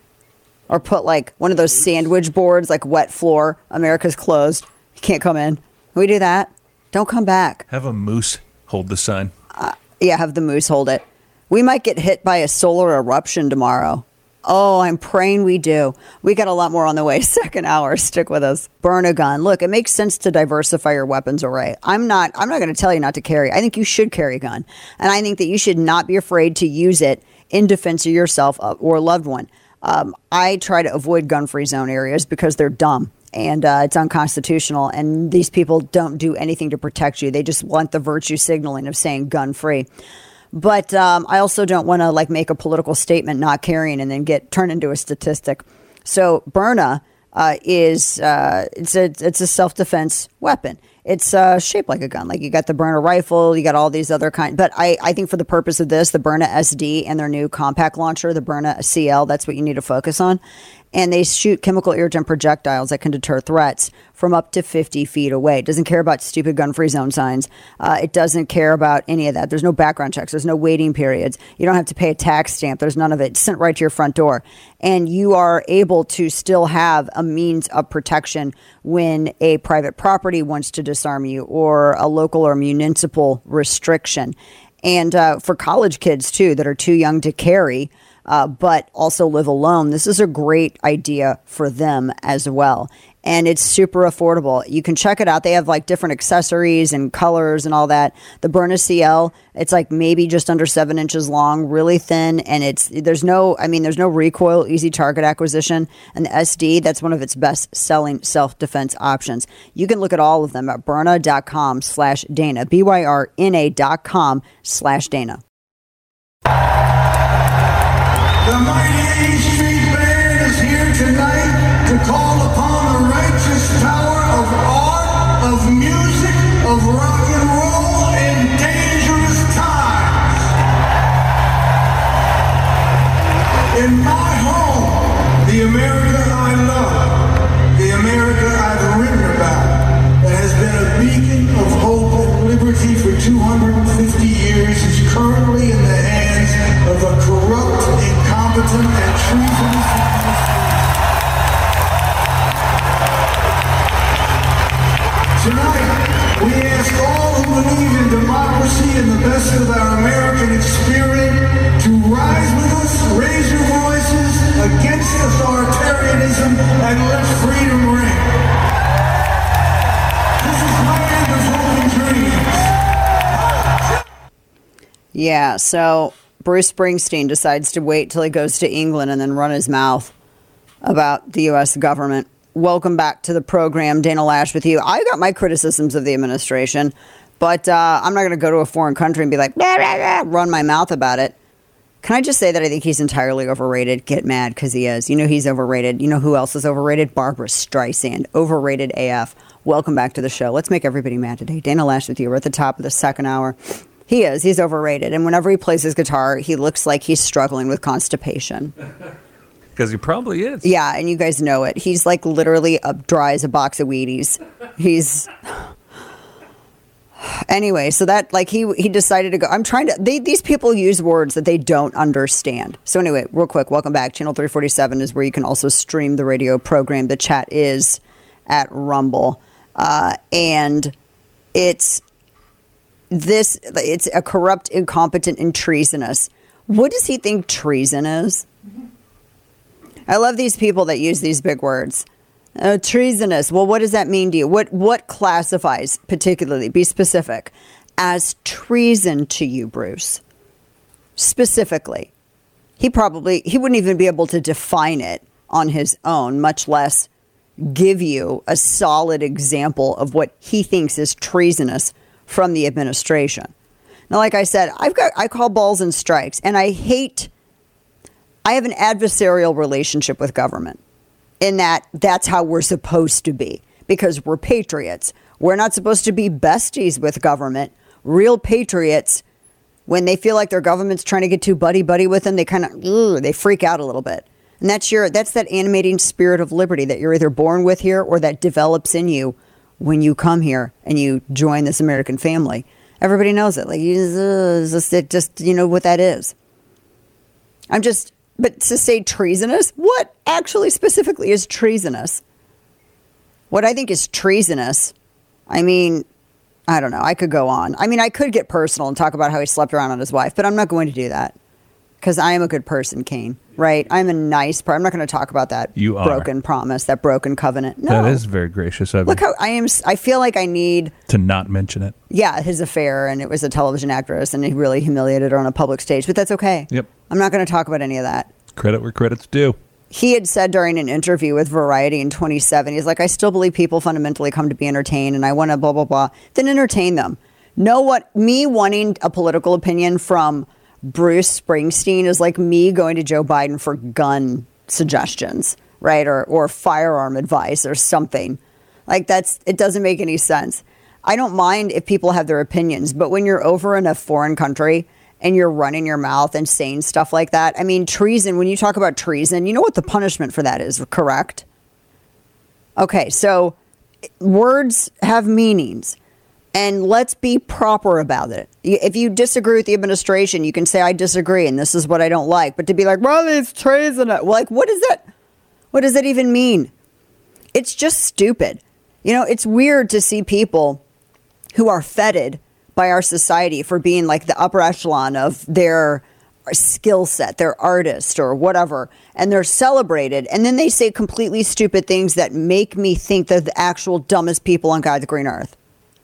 Or put one of those sandwich boards, wet floor, America's closed. You can't come in. Can we do that? Don't come back. Have a moose hold the sign. Yeah, have the moose hold it. We might get hit by a solar eruption tomorrow. Oh, I'm praying we do. We got a lot more on the way. Second hour. Stick with us. Burn a gun. Look, it makes sense to diversify your weapons array. I'm not going to tell you not to carry. I think you should carry a gun. And I think that you should not be afraid to use it in defense of yourself or a loved one. I try to avoid gun-free zone areas because they're dumb. And it's unconstitutional. And these people don't do anything to protect you. They just want the virtue signaling of saying gun-free. But I also don't want to make a political statement not carrying and then get turned into a statistic. So Byrna is it's a self-defense weapon. It's shaped like a gun. You got the Byrna rifle, you got all these other kinds. But I think for the purpose of this, the Byrna SD and their new compact launcher, the Byrna CL, that's what you need to focus on. And they shoot chemical irritant projectiles that can deter threats from up to 50 feet away. It doesn't care about stupid gun-free zone signs. It doesn't care about any of that. There's no background checks. There's no waiting periods. You don't have to pay a tax stamp. There's none of it. It's sent right to your front door. And you are able to still have a means of protection when a private property wants to disarm you or a local or municipal restriction. And for college kids, too, that are too young to carry, but also live alone, this is a great idea for them as well. And it's super affordable. You can check it out. They have different accessories and colors and all that. The Byrna CL, it's maybe just under 7 inches long, really thin, and there's no recoil, easy target acquisition. And the SD, that's one of its best selling self-defense options. You can look at all of them at Byrna.com/Dana, BYRNA.com/Dana. The mighty A Street Band is here tonight to call upon the righteous power of art, of music, of rock and roll in dangerous times. In my home, the America I love, the America I've written about, that has been a beacon of hope and liberty for 250 years, is currently in the hands of a corrupt, incompetent, and treasonous administration. Tonight, We ask all who believe in democracy and the best of our American spirit to rise with us, raise your voices against authoritarianism, and let freedom ring. This is land of hope and dreams. Yeah, so Bruce Springsteen decides to wait till he goes to England and then run his mouth about the U.S. government. Welcome back to the program. Dana Loesch with you. I got my criticisms of the administration, but I'm not going to go to a foreign country and be like, blah, blah, blah, run my mouth about it. Can I just say that I think he's entirely overrated? Get mad because he is. You know he's overrated. You know who else is overrated? Barbara Streisand. Overrated AF. Welcome back to the show. Let's make everybody mad today. Dana Loesch with you. We're at the top of the second hour. He is. He's overrated. And whenever he plays his guitar, he looks like he's struggling with constipation. Because he probably is. Yeah, and you guys know it. He's like literally dry as a box of Wheaties. He's... Anyway, so that, like, he decided to go. I'm trying to... These people use words that they don't understand. So anyway, real quick, welcome back. Channel 347 is where you can also stream the radio program. The chat is at Rumble. And it's a corrupt, incompetent, and treasonous. What does he think treason is? I love these people that use these big words. Treasonous. Well, what does that mean to you? What classifies particularly, be specific, as treason to you, Bruce? Specifically. He wouldn't even be able to define it on his own, much less give you a solid example of what he thinks is treasonous from the administration. Now, like I said, I call balls and strikes, and I have an adversarial relationship with government in that's how we're supposed to be because we're patriots. We're not supposed to be besties with government. Real patriots, when they feel like their government's trying to get too buddy-buddy with them, they kind of, they freak out a little bit. And that's that animating spirit of liberty that you're either born with here or that develops in you when you come here and you join this American family. Everybody knows it. Like, just you know what that is. But to say treasonous, what actually specifically is treasonous? What I think is treasonous, I mean, I don't know. I could go on. I mean, I could get personal and talk about how he slept around on his wife, but I'm not going to do that because I am a good person, Kane, right? I'm a nice person. I'm not going to talk about that broken promise, that broken covenant. No. That is very gracious of you. Look how I feel like I need to not mention it. Yeah, his affair, and it was a television actress, and he really humiliated her on a public stage, but that's okay. Yep. I'm not going to talk about any of that. Credit where credit's due. He had said during an interview with Variety in 2017, he's like, I still believe people fundamentally come to be entertained, and I want to blah, blah, blah. Then entertain them. Me wanting a political opinion from Bruce Springsteen is like me going to Joe Biden for gun suggestions, right? Or firearm advice or something. Like it doesn't make any sense. I don't mind if people have their opinions, but when you're over in a foreign country and you're running your mouth and saying stuff like that, I mean, treason, when you talk about treason, you know what the punishment for that is, correct? Okay, so words have meanings. And let's be proper about it. If you disagree with the administration, you can say, I disagree, and this is what I don't like. But to be like, well, it's treason. Like, what is that? What does that even mean? It's just stupid. You know, it's weird to see people who are feted by our society for being like the upper echelon of their skill set, their artist or whatever, and they're celebrated. And then they say completely stupid things that make me think they're the actual dumbest people on God's green earth.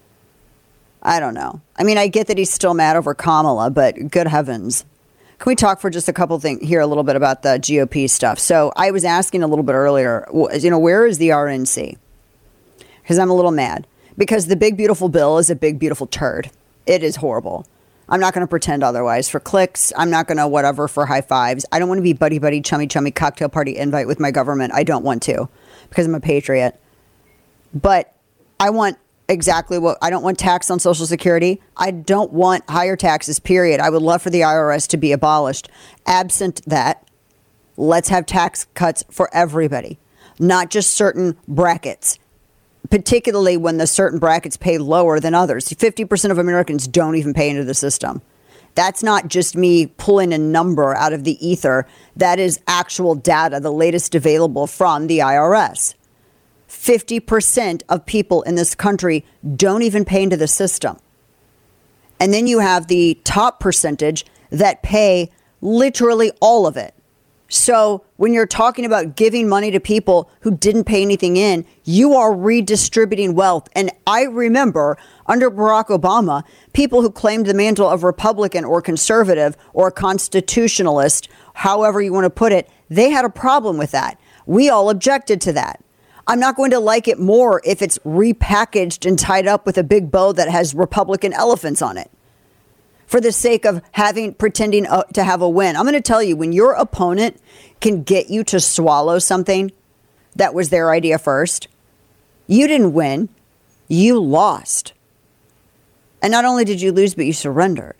I don't know. I mean, I get that he's still mad over Kamala, but good heavens. Can we talk for just a couple things here a little bit about the GOP stuff? So I was asking a little bit earlier, you know, where is the RNC? Because I'm a little mad. Because the big, beautiful bill is a big, beautiful turd. It is horrible. I'm not going to pretend otherwise. For clicks, I'm not going to whatever for high fives. I don't want to be buddy-buddy, chummy-chummy cocktail party invite with my government. I don't want to because I'm a patriot. But I want exactly what I don't want tax on Social Security. I don't want higher taxes, period. I would love for the IRS to be abolished. Absent that, let's have tax cuts for everybody, not just certain brackets, particularly when the certain brackets pay lower than others. 50% of Americans don't even pay into the system. That's not just me pulling a number out of the ether. That is actual data, the latest available from the IRS. 50% of people in this country don't even pay into the system. And then you have the top percentage that pay literally all of it. So when you're talking about giving money to people who didn't pay anything in, you are redistributing wealth. And I remember under Barack Obama, people who claimed the mantle of Republican or conservative or constitutionalist, however you want to put it, they had a problem with that. We all objected to that. I'm not going to like it more if it's repackaged and tied up with a big bow that has Republican elephants on it, for the sake of pretending to have a win. I'm going to tell you, when your opponent can get you to swallow something that was their idea first, you didn't win, you lost. And not only did you lose, but you surrendered.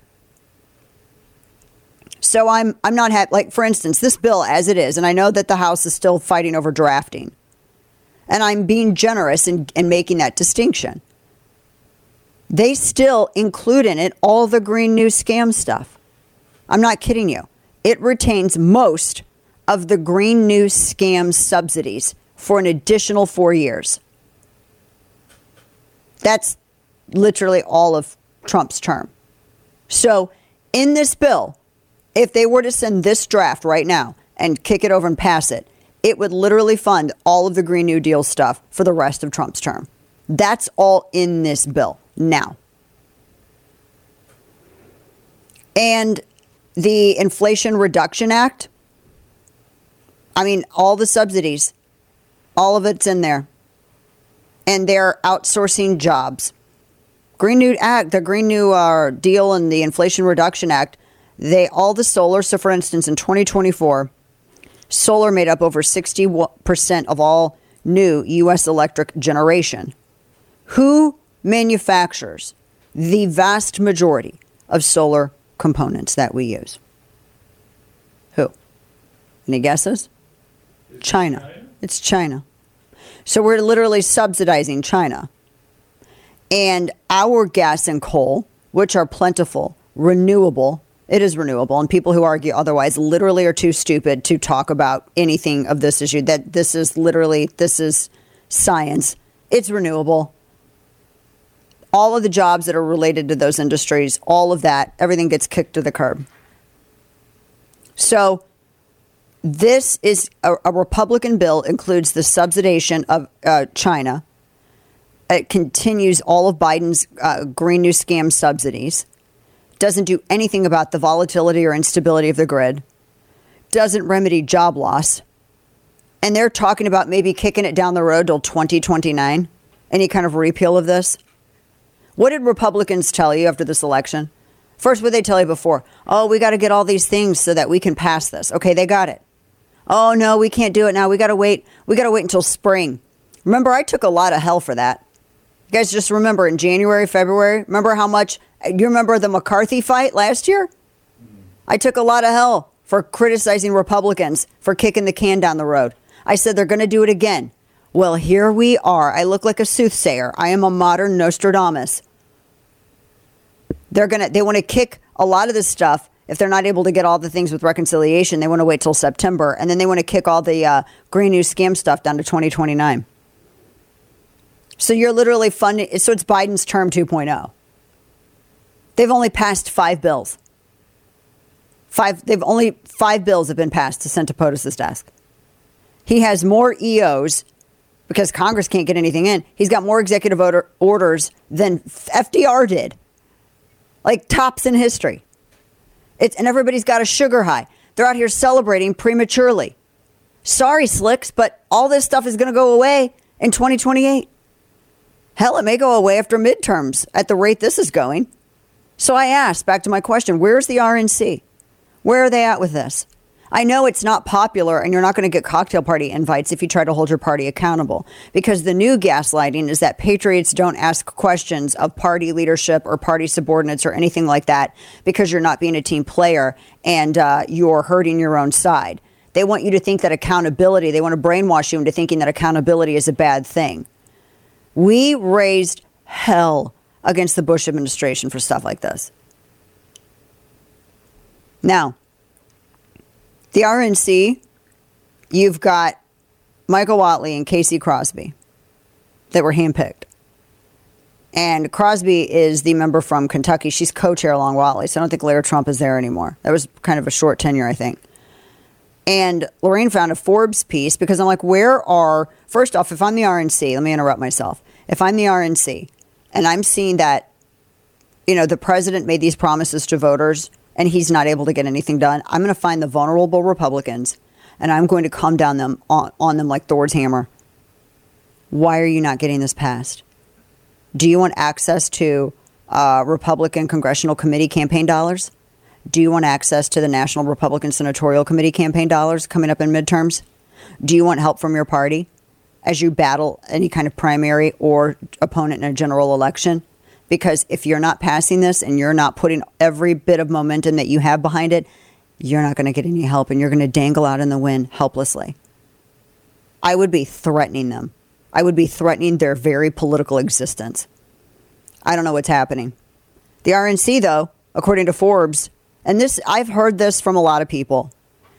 So I'm not happy. Like, for instance, this bill as it is, and I know that the House is still fighting over drafting, and I'm being generous in making that distinction. They still include in it all the Green New scam stuff. I'm not kidding you. It retains most of the Green New scam subsidies for an additional 4 years. That's literally all of Trump's term. So in this bill, if they were to send this draft right now and kick it over and pass it, it would literally fund all of the Green New Deal stuff for the rest of Trump's term. That's all in this bill now. And the Inflation Reduction Act, I mean, all the subsidies, all of it's in there. And they're outsourcing jobs. Green New Act, the Green New Deal and the Inflation Reduction Act, all the solar. So, for instance, in 2024, solar made up over 60% of all new U.S. electric generation. Who manufactures the vast majority of solar components that we use? Who? Any guesses? China. It's China. So we're literally subsidizing China. And our gas and coal, which are plentiful, renewable, it is renewable. And people who argue otherwise literally are too stupid to talk about anything of this issue. That this is science. It's renewable. All of the jobs that are related to those industries, all of that, everything gets kicked to the curb. So this is a Republican bill, includes the subsidization of China. It continues all of Biden's Green New Scam subsidies. Doesn't do anything about the volatility or instability of the grid. Doesn't remedy job loss. And they're talking about maybe kicking it down the road till 2029. Any kind of repeal of this. What did Republicans tell you after this election? First, what did they tell you before? Oh, we got to get all these things so that we can pass this. Okay, they got it. Oh, no, we can't do it now. We got to wait. We got to wait until spring. Remember, I took a lot of hell for that. You guys just remember in January, February, remember how much, you remember the McCarthy fight last year? I took a lot of hell for criticizing Republicans for kicking the can down the road. I said they're going to do it again. Well, here we are. I look like a soothsayer. I am a modern Nostradamus. They want to kick a lot of this stuff. If they're not able to get all the things with reconciliation, they want to wait till September. And then they want to kick all the Green New Scam stuff down to 2029. So you're literally funding. So it's Biden's term 2.0. They've only passed 5 bills. 5 bills have been passed to send to POTUS's desk. He has more EOs because Congress can't get anything in. He's got more executive orders than FDR did. Like tops in history. And everybody's got a sugar high. They're out here celebrating prematurely. Sorry, Slicks, but all this stuff is going to go away in 2028. Hell, it may go away after midterms at the rate this is going. So I asked, back to my question, where's the RNC? Where are they at with this? I know it's not popular and you're not going to get cocktail party invites if you try to hold your party accountable, because the new gaslighting is that patriots don't ask questions of party leadership or party subordinates or anything like that because you're not being a team player and you're hurting your own side. They want you to think that accountability, they want to brainwash you into thinking that accountability is a bad thing. We raised hell against the Bush administration for stuff like this. Now, the RNC, you've got Michael Whatley and Casey Crosby. that were handpicked. And Crosby is the member from Kentucky. She's co-chair along Whatley, so I don't think Lara Trump is there anymore. That was kind of a short tenure, I think. And Lorraine found a Forbes piece because I'm like, first off, if I'm the RNC, let me interrupt myself. If I'm the RNC and I'm seeing that, the president made these promises to voters and he's not able to get anything done, I'm going to find the vulnerable Republicans and I'm going to come down on them like Thor's hammer. Why are you not getting this passed? Do you want access to Republican Congressional Committee campaign dollars? Do you want access to the National Republican Senatorial Committee campaign dollars coming up in midterms? Do you want help from your party as you battle any kind of primary or opponent in a general election? Because if you're not passing this and you're not putting every bit of momentum that you have behind it, you're not going to get any help and you're going to dangle out in the wind helplessly. I would be threatening them. I would be threatening their very political existence. I don't know what's happening. The RNC, though, according to Forbes, and this, I've heard this from a lot of people.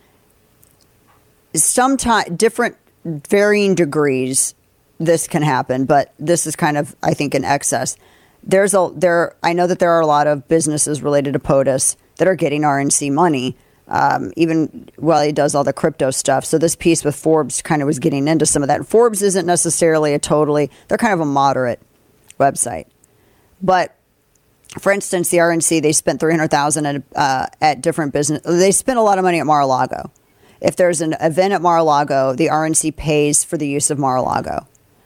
Sometimes, different, varying degrees, this can happen, but this is kind of, I think, in excess. I know that there are a lot of businesses related to POTUS that are getting RNC money, even while he does all the crypto stuff. So this piece with Forbes kind of was getting into some of that. Forbes isn't necessarily they're kind of a moderate website, but. For instance, the RNC, they spent $300,000 at different business. They spent a lot of money at Mar-a-Lago. If there's an event at Mar-a-Lago, the RNC pays for the use of Mar-a-Lago.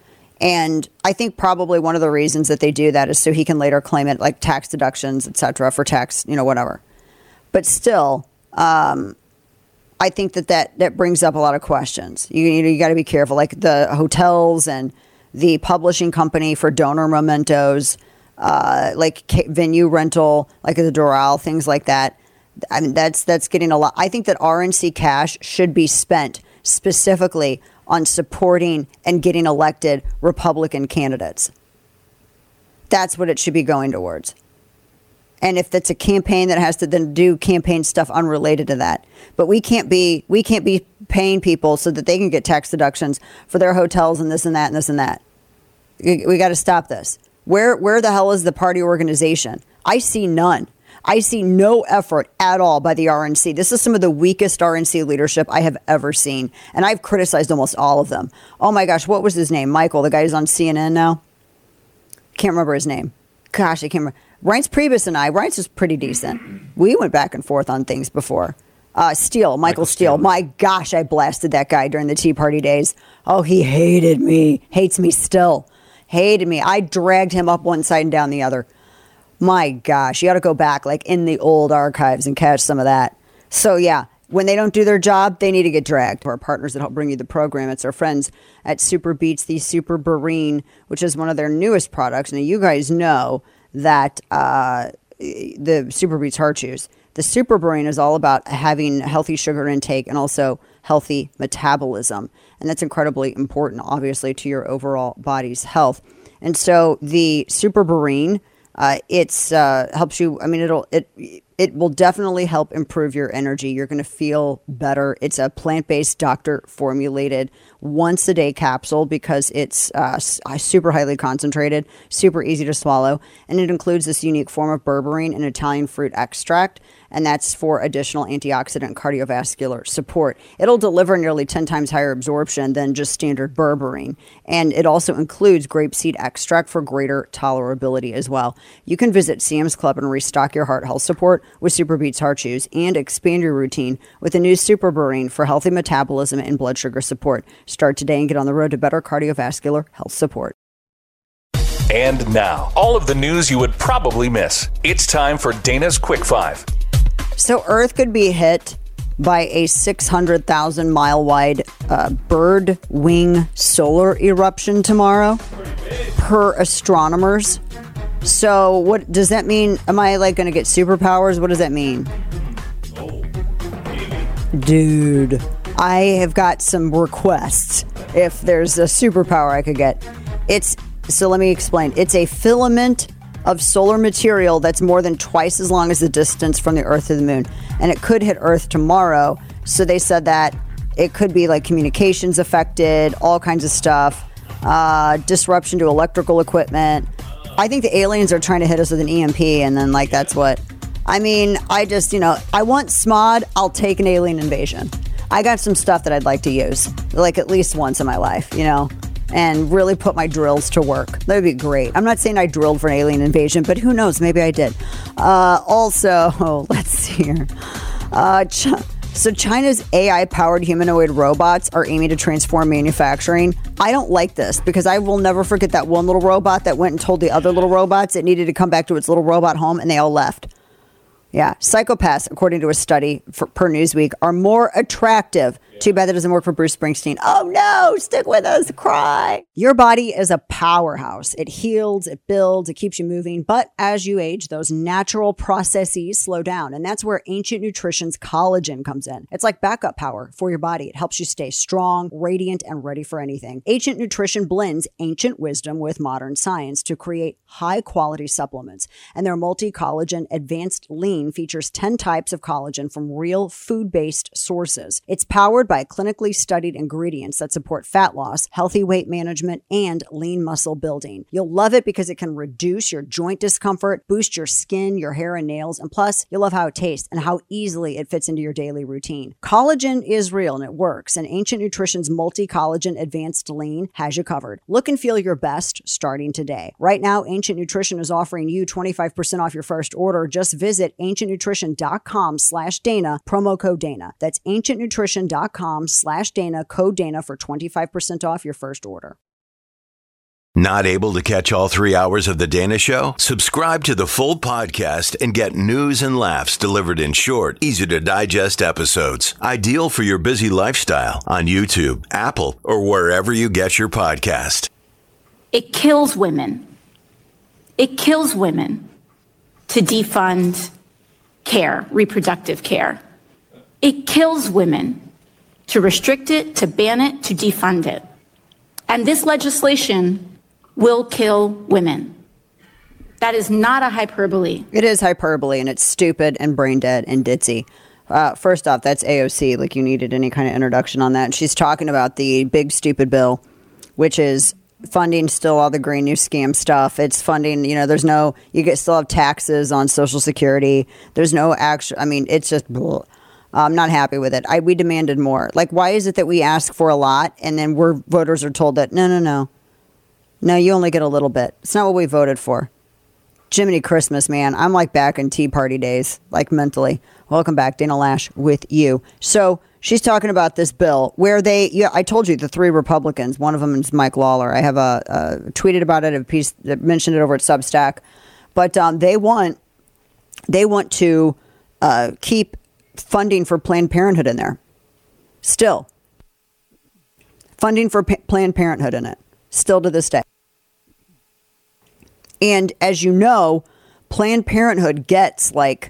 And I think probably one of the reasons that they do that is so he can later claim it like tax deductions, et cetera, for tax, whatever. But still, I think that brings up a lot of questions. You got to be careful, like the hotels and the publishing company for donor mementos, like venue rental, like the Doral, things like that. I mean, that's getting a lot. I think that RNC cash should be spent specifically on supporting and getting elected Republican candidates. That's what it should be going towards. And if it's a campaign that has to then do campaign stuff unrelated to that, but we can't be paying people so that they can get tax deductions for their hotels and this and that and this and that. We got to stop this. Where the hell is the party organization? I see none. I see no effort at all by the RNC. This is some of the weakest RNC leadership I have ever seen. And I've criticized almost all of them. Oh my gosh, what was his name? Michael, the guy who's on CNN now? Can't remember his name. Gosh, I can't remember. Reince Priebus and Reince was pretty decent. We went back and forth on things before. Michael Steele. My gosh, I blasted that guy during the Tea Party days. Oh, he hated me. Hates me still. Hated me. I dragged him up one side and down the other. My gosh, you got to go back like in the old archives and catch some of that. So yeah, when they don't do their job, they need to get dragged. Our partners that help bring you the program, it's our friends at Super Beets, the Super Berine, which is one of their newest products. Now you guys know that the Super Beets heart juice. The Super Berine is all about having healthy sugar intake and also healthy metabolism. And that's incredibly important, obviously, to your overall body's health. And so the Super Berine, helps you. I mean, it will definitely help improve your energy. You're going to feel better. It's a plant-based, doctor-formulated once-a-day capsule because it's super highly concentrated, super easy to swallow, and it includes this unique form of berberine and Italian fruit extract, and that's for additional antioxidant cardiovascular support. It'll deliver nearly 10 times higher absorption than just standard berberine, and it also includes grapeseed extract for greater tolerability as well. You can visit Sam's Club and restock your heart health support with Super Beets Heart Chews and expand your routine with the new Super Berine for healthy metabolism and blood sugar support. Start today and get on the road to better cardiovascular health support. And now, all of the news you would probably miss. It's time for Dana's Quick Five. So Earth could be hit by a 600,000 mile wide bird wing solar eruption tomorrow, per astronomers. So what does that mean? Am I like going to get superpowers? What does that mean? Dude, I have got some requests if there's a superpower I could get. So let me explain. It's a filament of solar material that's more than twice as long as the distance from the Earth to the moon. And it could hit Earth tomorrow. So they said that it could be like communications affected, all kinds of stuff. disruption to electrical equipment. I think the aliens are trying to hit us with an EMP, and then like that's what. I mean, I just, I want SMOD. I'll take an alien invasion. I got some stuff that I'd like to use, like at least once in my life, and really put my drills to work. That would be great. I'm not saying I drilled for an alien invasion, but who knows? Maybe I did. Also, let's see here. So China's AI-powered humanoid robots are aiming to transform manufacturing. I don't like this because I will never forget that one little robot that went and told the other little robots it needed to come back to its little robot home, and they all left. Yeah, psychopaths, according to a study per Newsweek, are more attractive. Too bad that doesn't work for Bruce Springsteen. Oh no, stick with us, cry. Your body is a powerhouse. It heals, it builds, it keeps you moving. But as you age, those natural processes slow down. And that's where Ancient Nutrition's collagen comes in. It's like backup power for your body. It helps you stay strong, radiant, and ready for anything. Ancient Nutrition blends ancient wisdom with modern science to create high-quality supplements. And their multi-collagen advanced lean features 10 types of collagen from real food-based sources. It's powered by clinically studied ingredients that support fat loss, healthy weight management, and lean muscle building. You'll love it because it can reduce your joint discomfort, boost your skin, your hair, and nails, and plus, you'll love how it tastes and how easily it fits into your daily routine. Collagen is real and it works, and Ancient Nutrition's multi-collagen advanced lean has you covered. Look and feel your best starting today. Right now, Ancient Nutrition is offering you 25% off your first order. Just visit ancientnutrition.com/Dana, promo code Dana. That's ancientnutrition.com/Dana, code Dana for 25% off your first order. Not able to catch all 3 hours of The Dana Show? Subscribe to the full podcast and get news and laughs delivered in short, easy to digest episodes. Ideal for your busy lifestyle on YouTube, Apple, or wherever you get your podcast. It kills women. It kills women to defund care, reproductive care. It kills women to restrict it, to ban it, to defund it. And this legislation will kill women. That is not a hyperbole. It is hyperbole, and it's stupid and brain dead and ditzy. First off, that's AOC, like you needed any kind of introduction on that. And she's talking about the big stupid bill, which is funding still all the Green New Scam stuff. It's funding, there's no, still have taxes on Social Security. There's no actual, it's just, bleh. I'm not happy with it. We demanded more. Like, why is it that we ask for a lot and then voters are told that, no, you only get a little bit. It's not what we voted for. Jiminy Christmas, man. I'm like back in Tea Party days, like mentally. Welcome back, Dana Lash with you. So she's talking about this bill where I told you the 3 Republicans, one of them is Mike Lawler. I have tweeted about it, a piece that mentioned it over at Substack, but they want to keep funding for Planned Parenthood in there. Still. Funding for Planned Parenthood in it. Still to this day. And as you know, Planned Parenthood gets like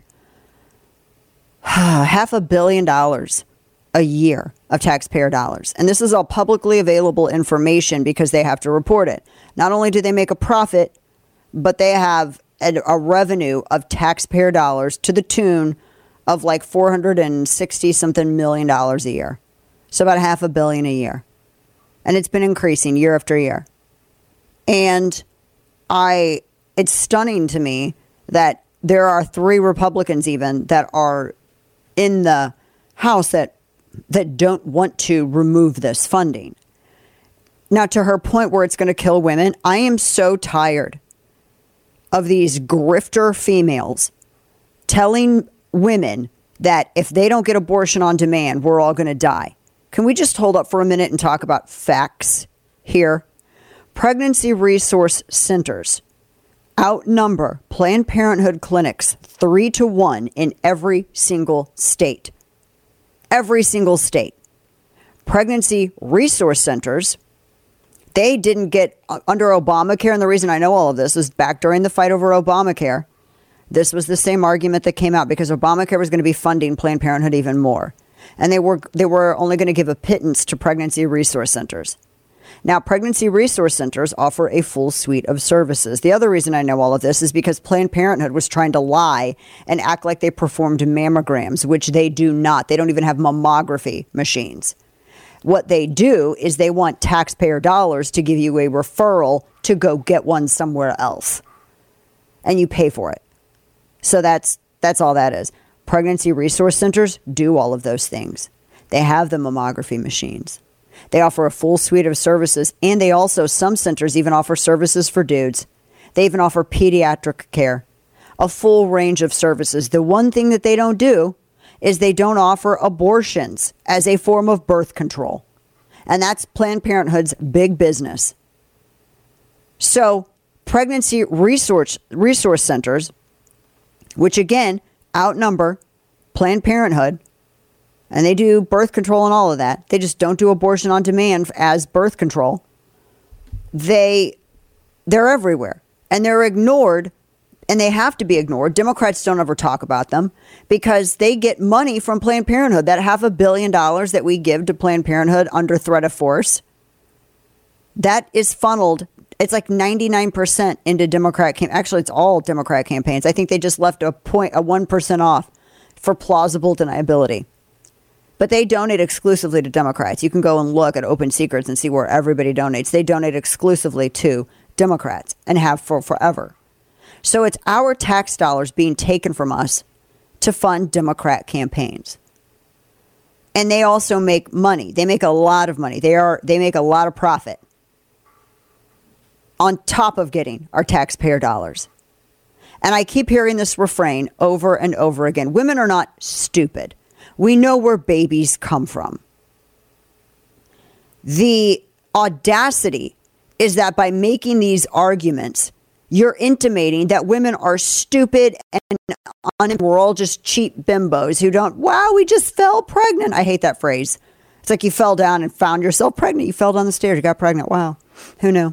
$500 million a year of taxpayer dollars. And this is all publicly available information because they have to report it. Not only do they make a profit, but they have a revenue of taxpayer dollars to the tune of like $460-something million a year. So about $500 million a year. And it's been increasing year after year. And it's stunning to me that there are 3 Republicans even that are in the House that don't want to remove this funding. Now, to her point where it's going to kill women, I am so tired of these grifter females telling women that if they don't get abortion on demand, we're all going to die. Can we just hold up for a minute and talk about facts here? Pregnancy resource centers outnumber Planned Parenthood clinics 3-1 in every single state. Every single state. Pregnancy resource centers, they didn't get under Obamacare. And the reason I know all of this is back during the fight over Obamacare. This was the same argument that came out because Obamacare was going to be funding Planned Parenthood even more. And they were only going to give a pittance to pregnancy resource centers. Now, pregnancy resource centers offer a full suite of services. The other reason I know all of this is because Planned Parenthood was trying to lie and act like they performed mammograms, which they do not. They don't even have mammography machines. What they do is they want taxpayer dollars to give you a referral to go get one somewhere else. And you pay for it. So that's all that is. Pregnancy resource centers do all of those things. They have the mammography machines. They offer a full suite of services, and they also, some centers even offer services for dudes. They even offer pediatric care, a full range of services. The one thing that they don't do is they don't offer abortions as a form of birth control. And that's Planned Parenthood's big business. So pregnancy resource centers, which again outnumber Planned Parenthood, and they do birth control and all of that. They just don't do abortion on demand as birth control. They're everywhere, and they're ignored, and they have to be ignored. Democrats don't ever talk about them because they get money from Planned Parenthood. That $500 million that we give to Planned Parenthood under threat of force, that is funneled. It's like 99% into Democrat actually, it's all Democrat campaigns. I think they just left a 1% off for plausible deniability. But they donate exclusively to Democrats. You can go and look at Open Secrets and see where everybody donates. They donate exclusively to Democrats and have for forever. So it's our tax dollars being taken from us to fund Democrat campaigns. And they also make money. They make a lot of money. They make a lot of profit on top of getting our taxpayer dollars. And I keep hearing this refrain over and over again. Women are not stupid. We know where babies come from. The audacity is that by making these arguments, you're intimating that women are stupid and we're all just cheap bimbos who don't, wow, we just fell pregnant. I hate that phrase. It's like you fell down and found yourself pregnant. You fell down the stairs, you got pregnant. Wow. Who knew?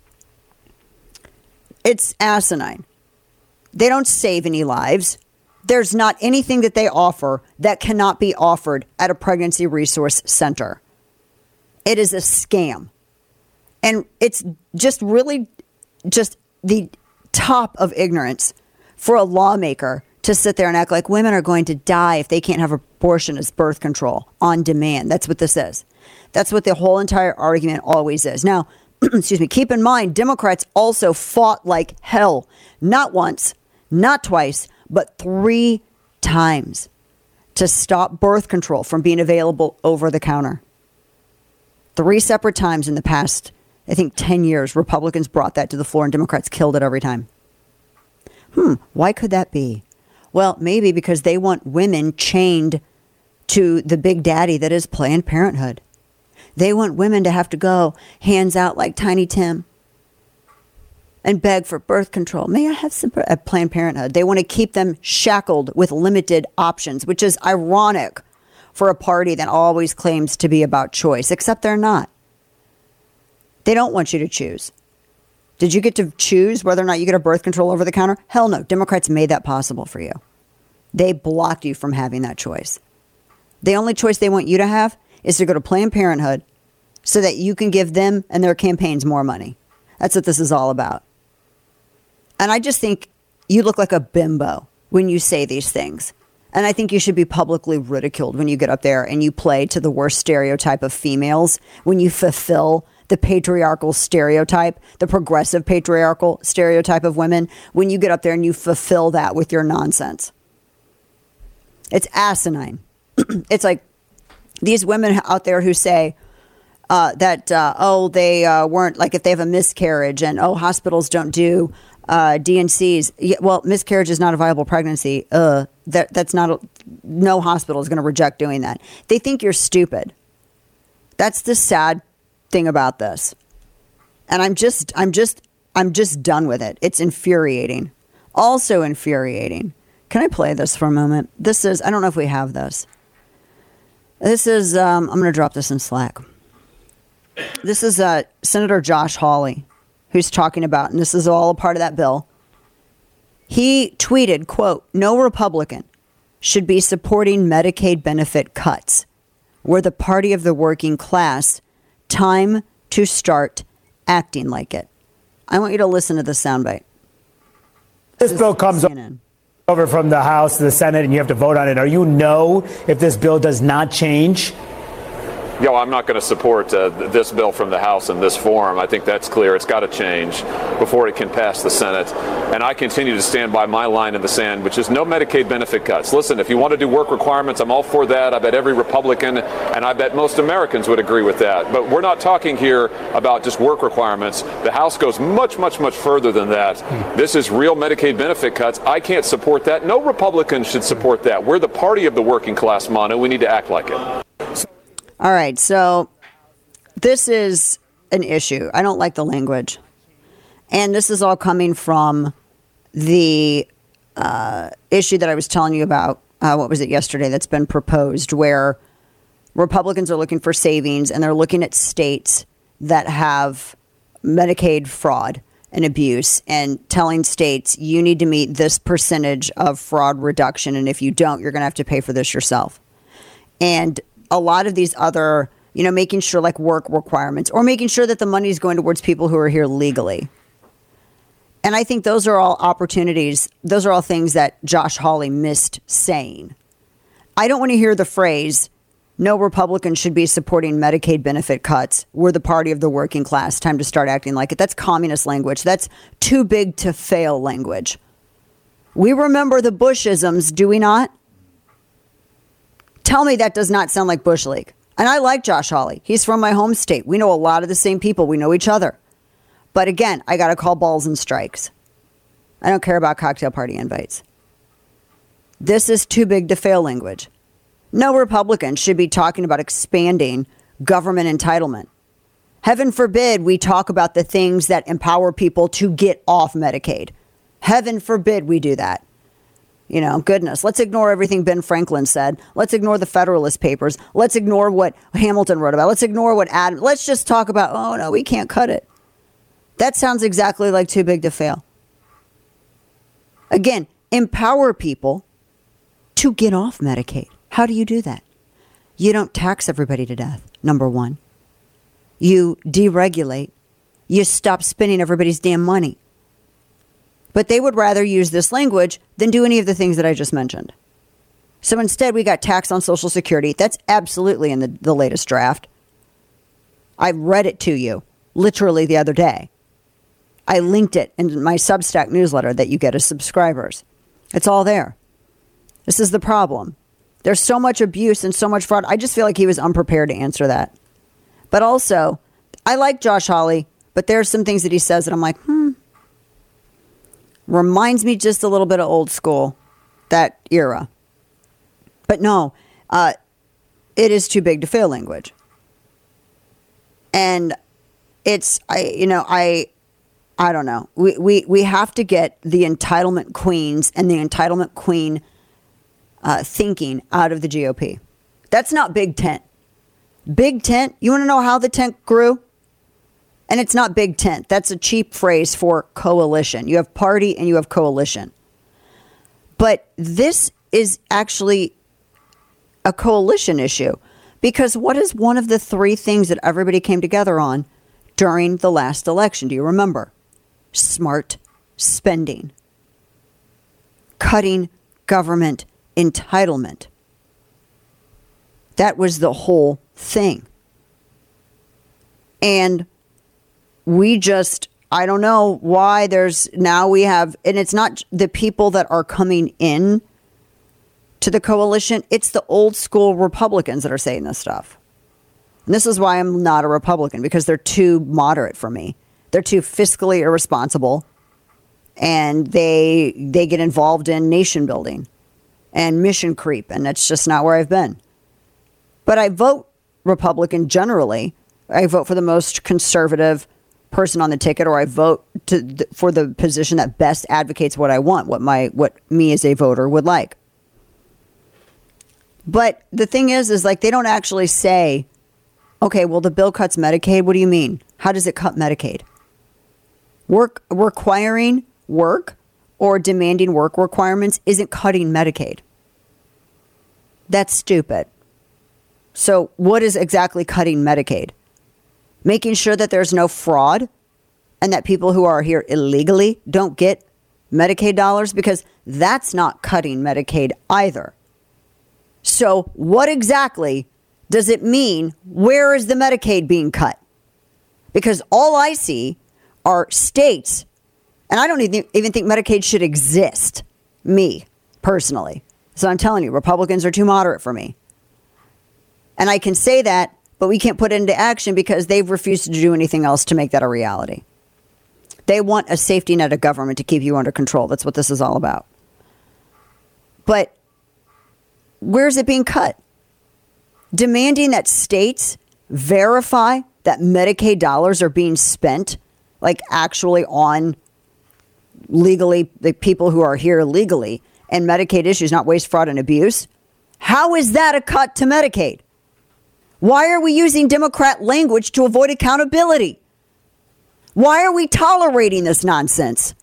It's asinine. They don't save any lives. There's not anything that they offer that cannot be offered at a pregnancy resource center. It is a scam. And it's just really just the top of ignorance for a lawmaker to sit there and act like women are going to die if they can't have abortion as birth control on demand. That's what this is. That's what the whole entire argument always is. Now, excuse me, keep in mind, Democrats also fought like hell, not once, not twice, but 3 times to stop birth control from being available over the counter. 3 separate times in the past, I think, 10 years, Republicans brought that to the floor and Democrats killed it every time. Why could that be? Well, maybe because they want women chained to the big daddy that is Planned Parenthood. They want women to have to go hands out like Tiny Tim and beg for birth control. May I have some at Planned Parenthood? They want to keep them shackled with limited options, which is ironic for a party that always claims to be about choice, except they're not. They don't want you to choose. Did you get to choose whether or not you get a birth control over the counter? Hell no. Democrats made that possible for you. They blocked you from having that choice. The only choice they want you to have is to go to Planned Parenthood so that you can give them and their campaigns more money. That's what this is all about. And I just think you look like a bimbo when you say these things. And I think you should be publicly ridiculed when you get up there and you play to the worst stereotype of females, when you fulfill the patriarchal stereotype, the progressive patriarchal stereotype of women, when you get up there and you fulfill that with your nonsense. It's asinine. It's like these women out there who say that, they weren't, like if they have a miscarriage and, hospitals don't do DNCs. Yeah, well, miscarriage is not a viable pregnancy. That's not, no hospital is going to reject doing that. They think you're stupid. That's the sad thing about this. And I'm just done with it. It's infuriating. Also infuriating. Can I play this for a moment? This is, I don't know if we have this. This is, I'm going to drop this in Slack. This is Senator Josh Hawley, who's talking about, and this is all a part of that bill. He tweeted, quote, "No Republican should be supporting Medicaid benefit cuts. We're the party of the working class. Time to start acting like it." I want you to listen to the soundbite. This bill comes over from the House to the Senate and you have to vote on it. Are you no if this bill does not change I'm not going to support this bill from the House in this form. I think that's clear. It's got to change before it can pass the Senate. And I continue to stand by my line in the sand, which is no Medicaid benefit cuts. Listen, if you want to do work requirements, I'm all for that. I bet every Republican and I bet most Americans would agree with that. But we're not talking here about just work requirements. The House goes much, much, much further than that. This is real Medicaid benefit cuts. I can't support that. No Republican should support that. We're the party of the working class, Manu. We need to act like it. All right, so this is an issue. I don't like the language. And this is all coming from the issue that I was telling you about, what was it yesterday, that's been proposed, where Republicans are looking for savings and they're looking at states that have Medicaid fraud and abuse and telling states you need to meet this percentage of fraud reduction. And if you don't, you're going to have to pay for this yourself. And a lot of these other, making sure like work requirements or making sure that the money is going towards people who are here legally. And I think those are all opportunities. Those are all things that Josh Hawley missed saying. I don't want to hear the phrase, no Republican should be supporting Medicaid benefit cuts. We're the party of the working class. Time to start acting like it. That's communist language. That's too big to fail language. We remember the Bushisms, do we not? Tell me that does not sound like Bush League. And I like Josh Hawley. He's from my home state. We know a lot of the same people. We know each other. But again, I got to call balls and strikes. I don't care about cocktail party invites. This is too big to fail language. No Republican should be talking about expanding government entitlement. Heaven forbid we talk about the things that empower people to get off Medicaid. Heaven forbid we do that. Goodness, let's ignore everything Ben Franklin said. Let's ignore the Federalist Papers. Let's ignore what Hamilton wrote about. Let's ignore what Adam. Let's just talk about, oh, no, we can't cut it. That sounds exactly like too big to fail. Again, empower people to get off Medicaid. How do you do that? You don't tax everybody to death, number one. You deregulate. You stop spending everybody's damn money. But they would rather use this language than do any of the things that I just mentioned. So instead, we got tax on Social Security. That's absolutely in the latest draft. I read it to you literally the other day. I linked it in my Substack newsletter that you get as subscribers. It's all there. This is the problem. There's so much abuse and so much fraud. I just feel like he was unprepared to answer that. But also, I like Josh Hawley, but there are some things that he says that I'm like, reminds me just a little bit of old school, that era. But no, it is too big to fail language. And it's, I don't know. We have to get the entitlement queens and the entitlement queen thinking out of the GOP. That's not big tent. Big tent, you want to know how the tent grew? And it's not big tent. That's a cheap phrase for coalition. You have party and you have coalition. But this is actually a coalition issue. Because what is one of the three things that everybody came together on during the last election? Do you remember? Smart spending. Cutting government entitlement. That was the whole thing. And we just, I don't know why we have, and it's not the people that are coming in to the coalition. It's the old school Republicans that are saying this stuff. And this is why I'm not a Republican, because they're too moderate for me. They're too fiscally irresponsible, and they get involved in nation building and mission creep. And that's just not where I've been. But I vote Republican generally. I vote for the most conservative person on the ticket, or I vote for the position that best advocates what I want, what me as a voter would like. But the thing is like they don't actually say, okay, well, the bill cuts Medicaid. What do you mean? How does it cut Medicaid? Requiring work or demanding work requirements isn't cutting Medicaid. That's stupid. So what is exactly cutting Medicaid? Making sure that there's no fraud and that people who are here illegally don't get Medicaid dollars, because that's not cutting Medicaid either. So what exactly Does it mean where is the Medicaid being cut? Because all I see are states, and I don't even think Medicaid should exist, me, personally. So I'm telling you, Republicans are too moderate for me. And I can say that, but we can't put it into action because they've refused to do anything else to make that a reality. They want a safety net of government to keep you under control. That's what this is all about. But where's it being cut? Demanding that states verify that Medicaid dollars are being spent, like actually on legally, the people who are here legally, and Medicaid issues, not waste, fraud, and abuse. How is that a cut to Medicaid? Why are we using Democrat language to avoid accountability? Why are we tolerating this nonsense?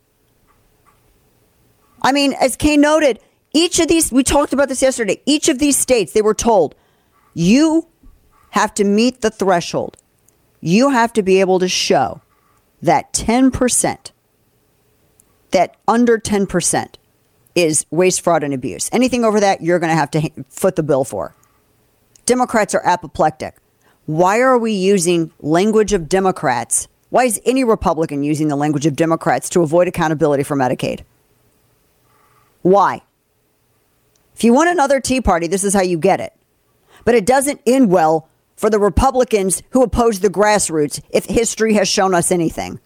I mean, as Kay noted, each of these, we talked about this yesterday, each of these states, they were told, you have to meet the threshold. You have to be able to show that 10%, that under 10% is waste, fraud, and abuse. Anything over that, you're going to have to foot the bill for. Democrats are apoplectic. Why are we using language of Democrats? Why is any Republican using the language of Democrats to avoid accountability for Medicaid? Why? If you want another Tea Party, this is how you get it. But it doesn't end well for the Republicans who oppose the grassroots, if history has shown us anything.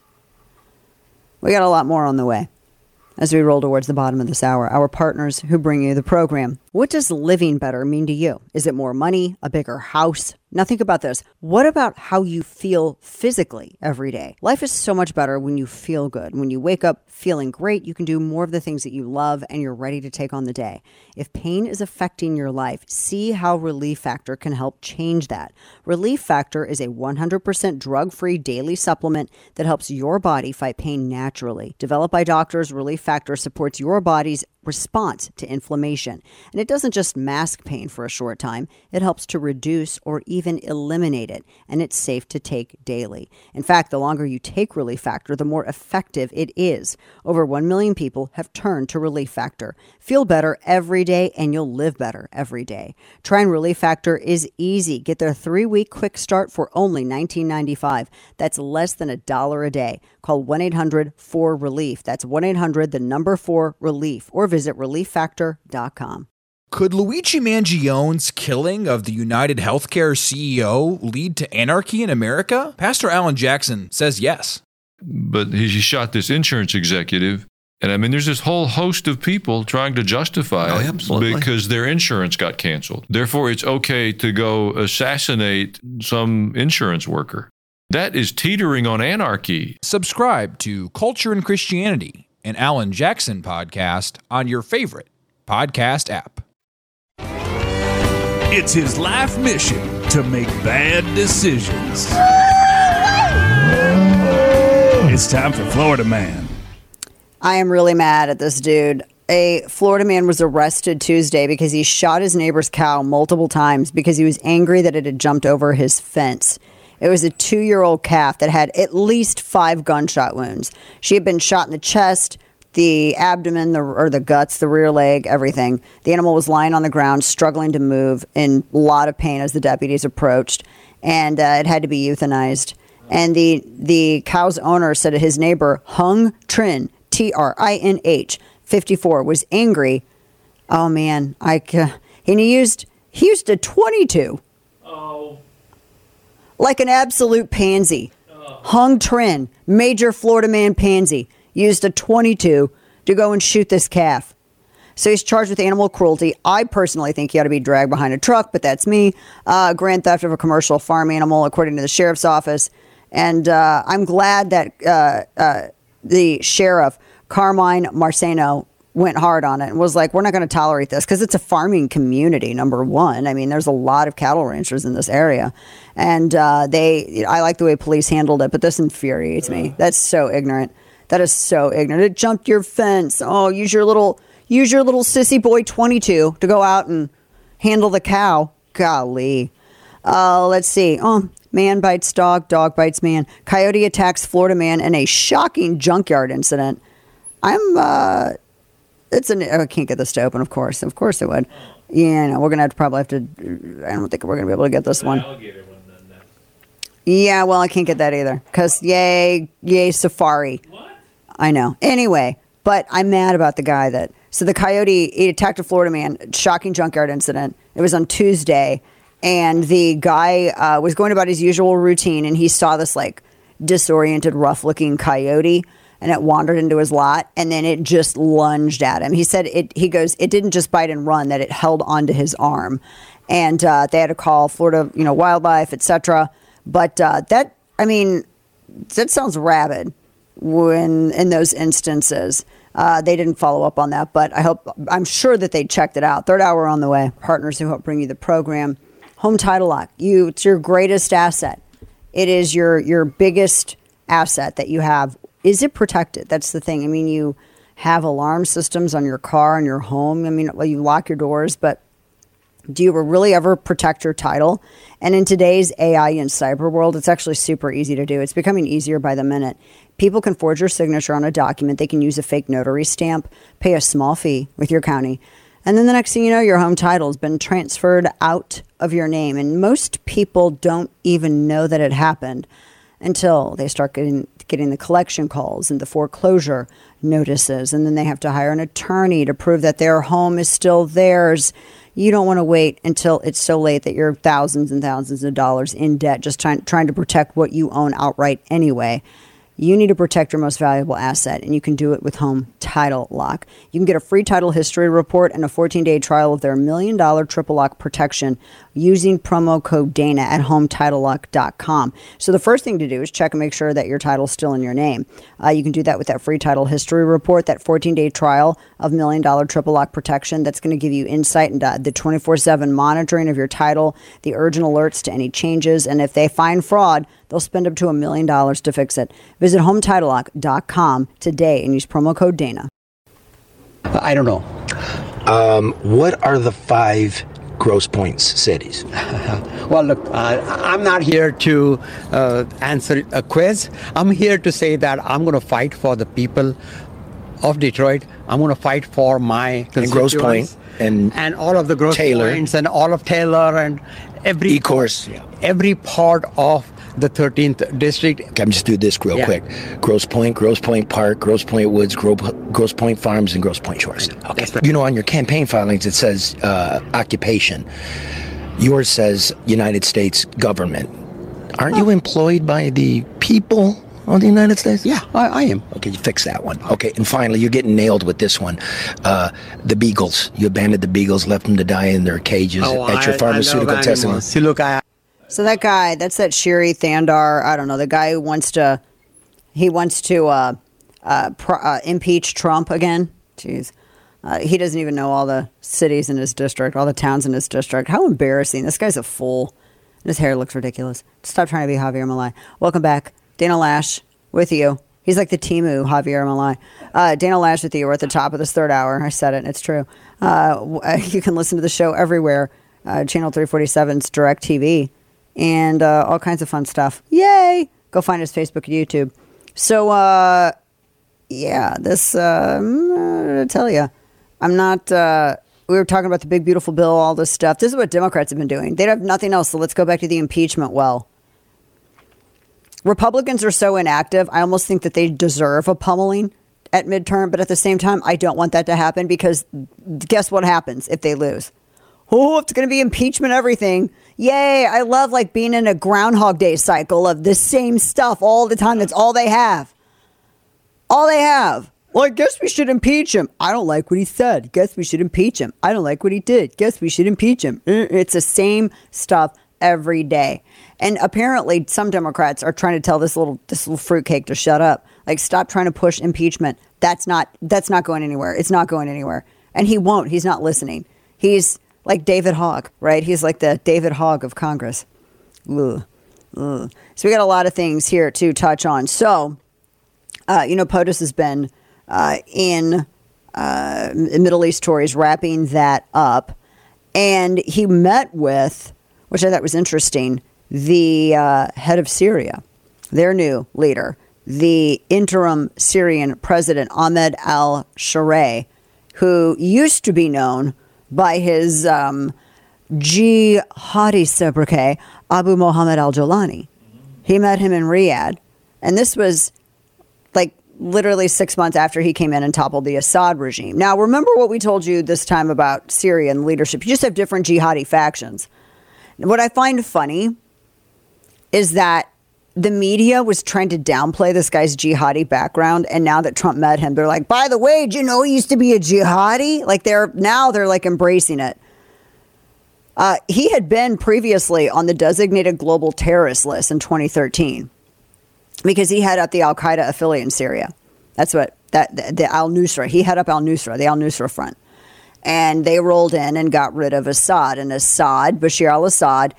We got a lot more on the way as we roll towards the bottom of this hour. Our partners who bring you the program. What does living better mean to you? Is it more money, a bigger house? Now think about this. What about how you feel physically every day? Life is so much better when you feel good. When you wake up feeling great, you can do more of the things that you love and you're ready to take on the day. If pain is affecting your life, see how Relief Factor can help change that. Relief Factor is a 100% drug-free daily supplement that helps your body fight pain naturally. Developed by doctors, Relief Factor supports your body's response to inflammation. And it doesn't just mask pain for a short time. It helps to reduce or even eliminate it. And it's safe to take daily. In fact, the longer you take Relief Factor, the more effective it is. Over 1 million people have turned to Relief Factor. Feel better every day and you'll live better every day. Trying Relief Factor is easy. Get their 3-week quick start for only $19.95. That's less than $1 a day. Call 1-800-4RELIEF. That's 1-800-4RELIEF. Or visit ReliefFactor.com. Could Luigi Mangione's killing of the United Healthcare CEO lead to anarchy in America? Pastor Alan Jackson says yes. But he shot this insurance executive. And I mean, there's this whole host of people trying to justify it because their insurance got canceled. Therefore, it's okay to go assassinate some insurance worker. That is teetering on anarchy. Subscribe to Culture and Christianity, an Alan Jackson podcast on your favorite podcast app. It's his life mission to make bad decisions. It's time for Florida Man. I am really mad at this dude. A Florida man was arrested Tuesday because he shot his neighbor's cow multiple times because he was angry that it had jumped over his fence. It was a 2-year-old calf that had at least 5 gunshot wounds. She had been shot in the chest, the abdomen, the guts, the rear leg, everything. The animal was lying on the ground, struggling to move, in a lot of pain as the deputies approached, and it had to be euthanized. And the cow's owner said that his neighbor, Hung Trin, Trinh, 54, was angry. Oh man, he used a .22. Oh. Like an absolute pansy. Hung Trin, major Florida man pansy, used a .22 to go and shoot this calf. So he's charged with animal cruelty. I personally think he ought to be dragged behind a truck, but that's me. Grand theft of a commercial farm animal, according to the sheriff's office. And I'm glad that the sheriff, Carmine Marceno, went hard on it and was like, we're not going to tolerate this because it's a farming community, number one. I mean, there's a lot of cattle ranchers in this area. And I like the way police handled it, but this infuriates me. That's so ignorant. That is so ignorant. It jumped your fence. Oh, use your little sissy boy .22 to go out and handle the cow. Golly. Let's see. Oh, man bites dog, dog bites man. Coyote attacks Florida man in a shocking junkyard incident. I can't get this to open, of course. Of course it would. Yeah, no, we're gonna probably have to. I don't think we're gonna be able to get this one. Yeah, well, I can't get that either because yay Safari. What? I know. Anyway, but I'm mad about the guy that. So the coyote, he attacked a Florida man. Shocking junkyard incident. It was on Tuesday, and the guy was going about his usual routine, and he saw this like disoriented, rough-looking coyote. And it wandered into his lot, and then it just lunged at him. He said he goes, it didn't just bite and run, that it held onto his arm. And they had to call Florida, wildlife, etc. But that sounds rabid when in those instances. They didn't follow up on that, but I'm sure that they checked it out. Third hour on the way. Partners who help bring you the program. Home Title Lock. It's your greatest asset. It is your biggest asset that you have. Is it protected? That's the thing. I mean, you have alarm systems on your car and your home. I mean, you lock your doors, but do you really ever protect your title? And in today's AI and cyber world, it's actually super easy to do. It's becoming easier by the minute. People can forge your signature on a document. They can use a fake notary stamp, pay a small fee with your county. And then the next thing you know, your home title has been transferred out of your name. And most people don't even know that it happened until they start getting the collection calls and the foreclosure notices. And then they have to hire an attorney to prove that their home is still theirs. You don't want to wait until it's so late that you're thousands and thousands of dollars in debt just trying to protect what you own outright anyway. You need to protect your most valuable asset, and you can do it with Home Title Lock. You can get a free title history report and a 14-day trial of their $1 million triple lock protection using promo code Dana at HometitleLock.com. So the first thing to do is check and make sure that your title's still in your name. You can do that with that free title history report, that 14-day trial of $1 million triple lock protection. That's going to give you insight into the 24/7 monitoring of your title, the urgent alerts to any changes, and if they find fraud, they'll spend up to $1 million to fix it. Visit HometitleLock.com today and use promo code Dana. I don't know. What are the 5 Grosse Points cities? Well, look, I'm not here to answer a quiz. I'm here to say that I'm going to fight for the people of Detroit. I'm going to fight for my constituents. And Grosse Pointe and all of the Grosse Points and all of Taylor and every every part of the 13th district. I'm just do this real quick. Grosse Pointe Park, Grosse Pointe Woods, Grosse Pointe Farms, and Grosse Pointe Shores. Okay. Right. On your campaign filings, it says occupation. Yours says United States government. Aren't you employed by the people of the United States? Yeah, I am. Okay, you fix that one. Okay, and finally, you're getting nailed with this one. The beagles. You abandoned the beagles, left them to die in their cages at your pharmaceutical testing. See, look, So that guy, that's that Shiri Thandar, I don't know, the guy who wants to impeach Trump again. Jeez. He doesn't even know all the cities in his district, all the towns in his district. How embarrassing. This guy's a fool. His hair looks ridiculous. Stop trying to be Javier Milei. Welcome back. Dana Lash with you. He's like the Temu Javier Milei. Dana Lash with you. We're at the top of this third hour. I said it, and it's true. You can listen to the show everywhere. Channel 347's DirecTV. And all kinds of fun stuff. Yay! Go find us Facebook and YouTube. So, this, I'm going to tell you, I'm not, we were talking about the big, beautiful bill, all this stuff. This is what Democrats have been doing. They have nothing else, so let's go back to the impeachment well. Republicans are so inactive, I almost think that they deserve a pummeling at midterm, but at the same time, I don't want that to happen because guess what happens if they lose? Oh, it's going to be impeachment everything. Yay, I love being in a Groundhog Day cycle of the same stuff all the time. That's all they have. All they have. Well, I guess we should impeach him. I don't like what he said. Guess we should impeach him. I don't like what he did. Guess we should impeach him. It's the same stuff every day. And apparently some Democrats are trying to tell this little fruitcake to shut up. Stop trying to push impeachment. That's not going anywhere. It's not going anywhere. And he won't. He's not listening. He's like David Hogg, right? He's like the David Hogg of Congress. Ugh. So we got a lot of things here to touch on. So, POTUS has been in Middle East stories, wrapping that up. And he met with, which I thought was interesting, the head of Syria, their new leader, the interim Syrian president, Ahmed al-Sharai, who used to be known by his jihadi sobriquet, Abu Mohammed al-Jolani. He met him in Riyadh. And this was like literally 6 months after he came in and toppled the Assad regime. Now, remember what we told you this time about Syria and leadership. You just have different jihadi factions. What I find funny is that the media was trying to downplay this guy's jihadi background. And now that Trump met him, they're like, by the way, do you know he used to be a jihadi? Like they're like embracing it. He had been previously on the designated global terrorist list in 2013 because he had up the Al-Qaeda affiliate in Syria. That's what the al-Nusra. He had up al-Nusra, the al-Nusra front. And they rolled in and got rid of Assad. And Bashar al-Assad,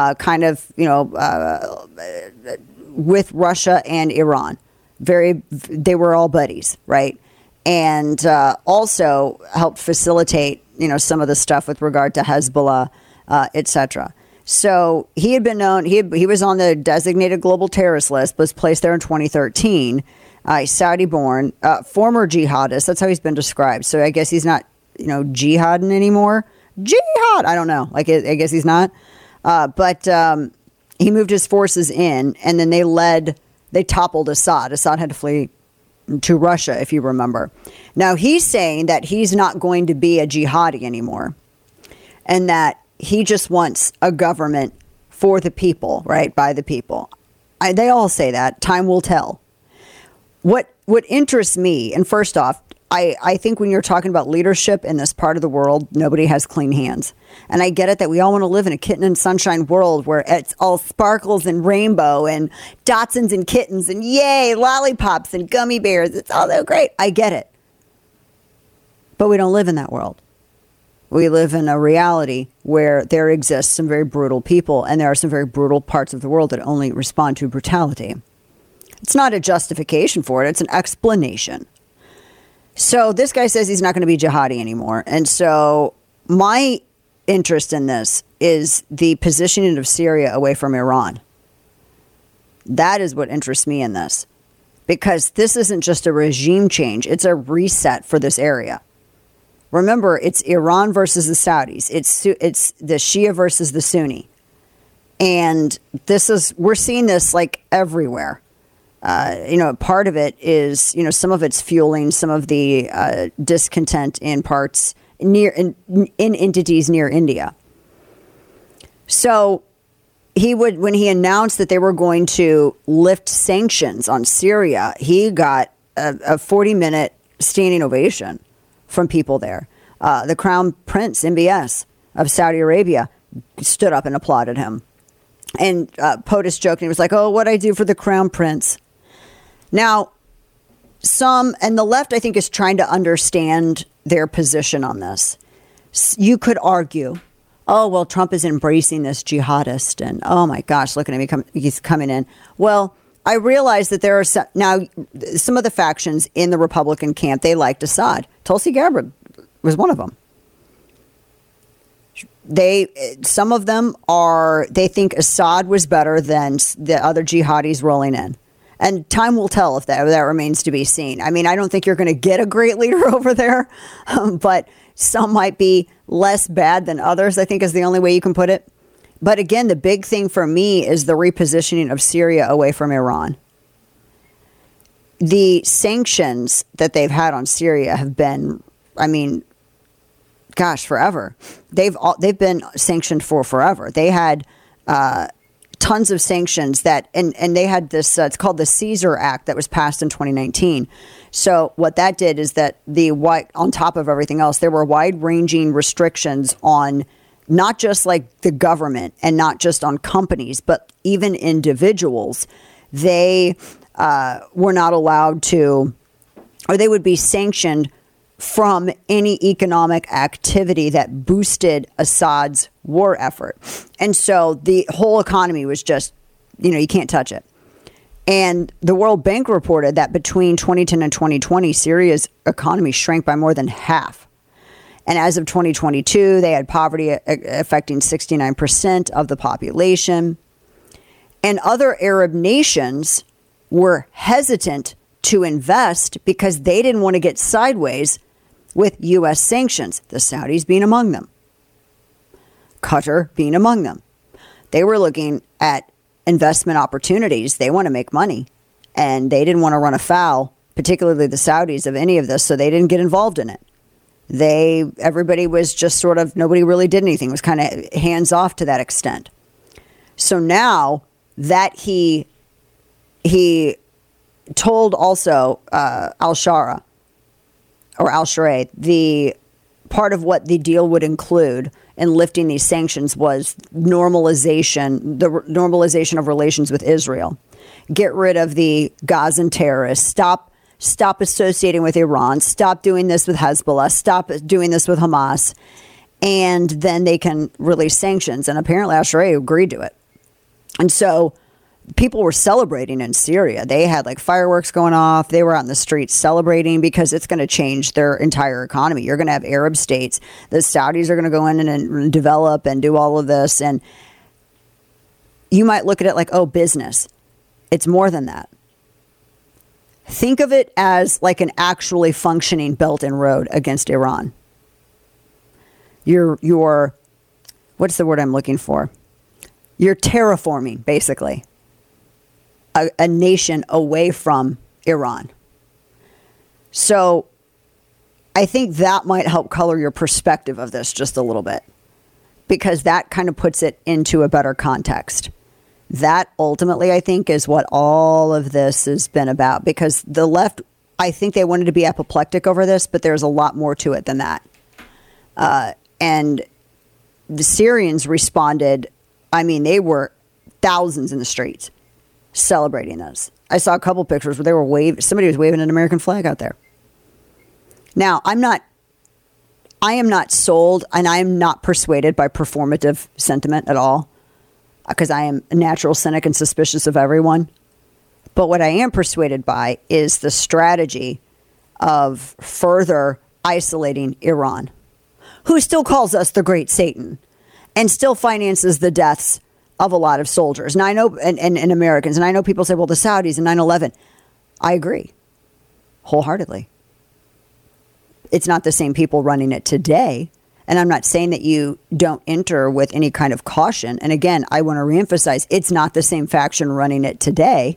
with Russia and Iran. They were all buddies, right? And also helped facilitate, some of the stuff with regard to Hezbollah, etc. So he had been known, he was on the designated global terrorist list, was placed there in 2013. Saudi-born, former jihadist. That's how he's been described. So I guess he's not, jihading anymore. Jihad! I don't know. I guess he's not. But he moved his forces in, and then they toppled Assad. Assad had to flee to Russia, if you remember. Now, he's saying that he's not going to be a jihadi anymore, and that he just wants a government for the people, right, by the people. They all say that. Time will tell. What interests me, and first off, I think when you're talking about leadership in this part of the world, nobody has clean hands. And I get it that we all want to live in a kitten and sunshine world where it's all sparkles and rainbow and Dachshunds and kittens and yay, lollipops and gummy bears. It's all so great. I get it. But we don't live in that world. We live in a reality where there exists some very brutal people, and there are some very brutal parts of the world that only respond to brutality. It's not a justification for it. It's an explanation. So this guy says he's not going to be jihadi anymore. And so my interest in this is the positioning of Syria away from Iran. That is what interests me in this. Because this isn't just a regime change. It's a reset for this area. Remember, it's Iran versus the Saudis. It's the Shia versus the Sunni. And we're seeing this like everywhere. Part of it is, some of it's fueling some of the discontent in parts in entities near India. So when he announced that they were going to lift sanctions on Syria, he got a 40-minute standing ovation from people there. The Crown Prince, MBS of Saudi Arabia, stood up and applauded him. And POTUS joked, and he was like, oh, what'd I do for the Crown Prince? Now, and the left, I think, is trying to understand their position on this. You could argue, oh, well, Trump is embracing this jihadist, and oh my gosh, look at him, he's coming in. Well, I realize that there are some of the factions in the Republican camp, they liked Assad. Tulsi Gabbard was one of them. Some of them they think Assad was better than the other jihadis rolling in. And time will tell if that remains to be seen. I mean, I don't think you're going to get a great leader over there, but some might be less bad than others, I think is the only way you can put it. But again, the big thing for me is the repositioning of Syria away from Iran. The sanctions that they've had on Syria have been, forever. They've been sanctioned for forever. They had tons of sanctions and they had this, it's called the Caesar Act that was passed in 2019. So what that did is that on top of everything else, there were wide-ranging restrictions on not just like the government and not just on companies, but even individuals. They were not allowed to, or they would be sanctioned from any economic activity that boosted Assad's war effort. And so the whole economy was just, you can't touch it. And the World Bank reported that between 2010 and 2020, Syria's economy shrank by more than half. And as of 2022, they had poverty affecting 69% of the population. And other Arab nations were hesitant to invest because they didn't want to get sideways with U.S. sanctions, the Saudis being among them, Qatar being among them. They were looking at investment opportunities. They want to make money, and they didn't want to run afoul, particularly the Saudis, of any of this, so they didn't get involved in it. Everybody was just sort of, nobody really did anything. It was kind of hands off to that extent. So now that he told also al-Shara, or al-Sharai, the part of what the deal would include in lifting these sanctions was the normalization of relations with Israel. Get rid of the Gazan terrorists. Stop associating with Iran. Stop doing this with Hezbollah. Stop doing this with Hamas. And then they can release sanctions. And apparently al-Sharai agreed to it. And so people were celebrating in Syria. They had like fireworks going off. They were out in the streets celebrating because it's going to change their entire economy. You're going to have Arab states. The Saudis are going to go in and develop and do all of this. And you might look at it like, oh, business. It's more than that. Think of it as like an actually functioning Belt and Road against Iran. You're what's the word I'm looking for? You're terraforming, basically, a nation away from Iran. So I think that might help color your perspective of this just a little bit, because that kind of puts it into a better context. That ultimately, I think, is what all of this has been about, because the left, I think they wanted to be apoplectic over this, but there's a lot more to it than that. And the Syrians responded. I mean, they were thousands in the streets celebrating this. I saw a couple pictures where they were somebody was waving an American flag out there. Now, I am not sold, and I am not persuaded by performative sentiment at all, because I am a natural cynic and suspicious of everyone. But what I am persuaded by is the strategy of further isolating Iran, who still calls us the Great Satan and still finances the deaths of a lot of soldiers. And I know, and Americans, and I know people say, well, the Saudis and 9/11. I agree wholeheartedly. It's not the same people running it today. And I'm not saying that you don't enter with any kind of caution. And again, I want to reemphasize, it's not the same faction running it today.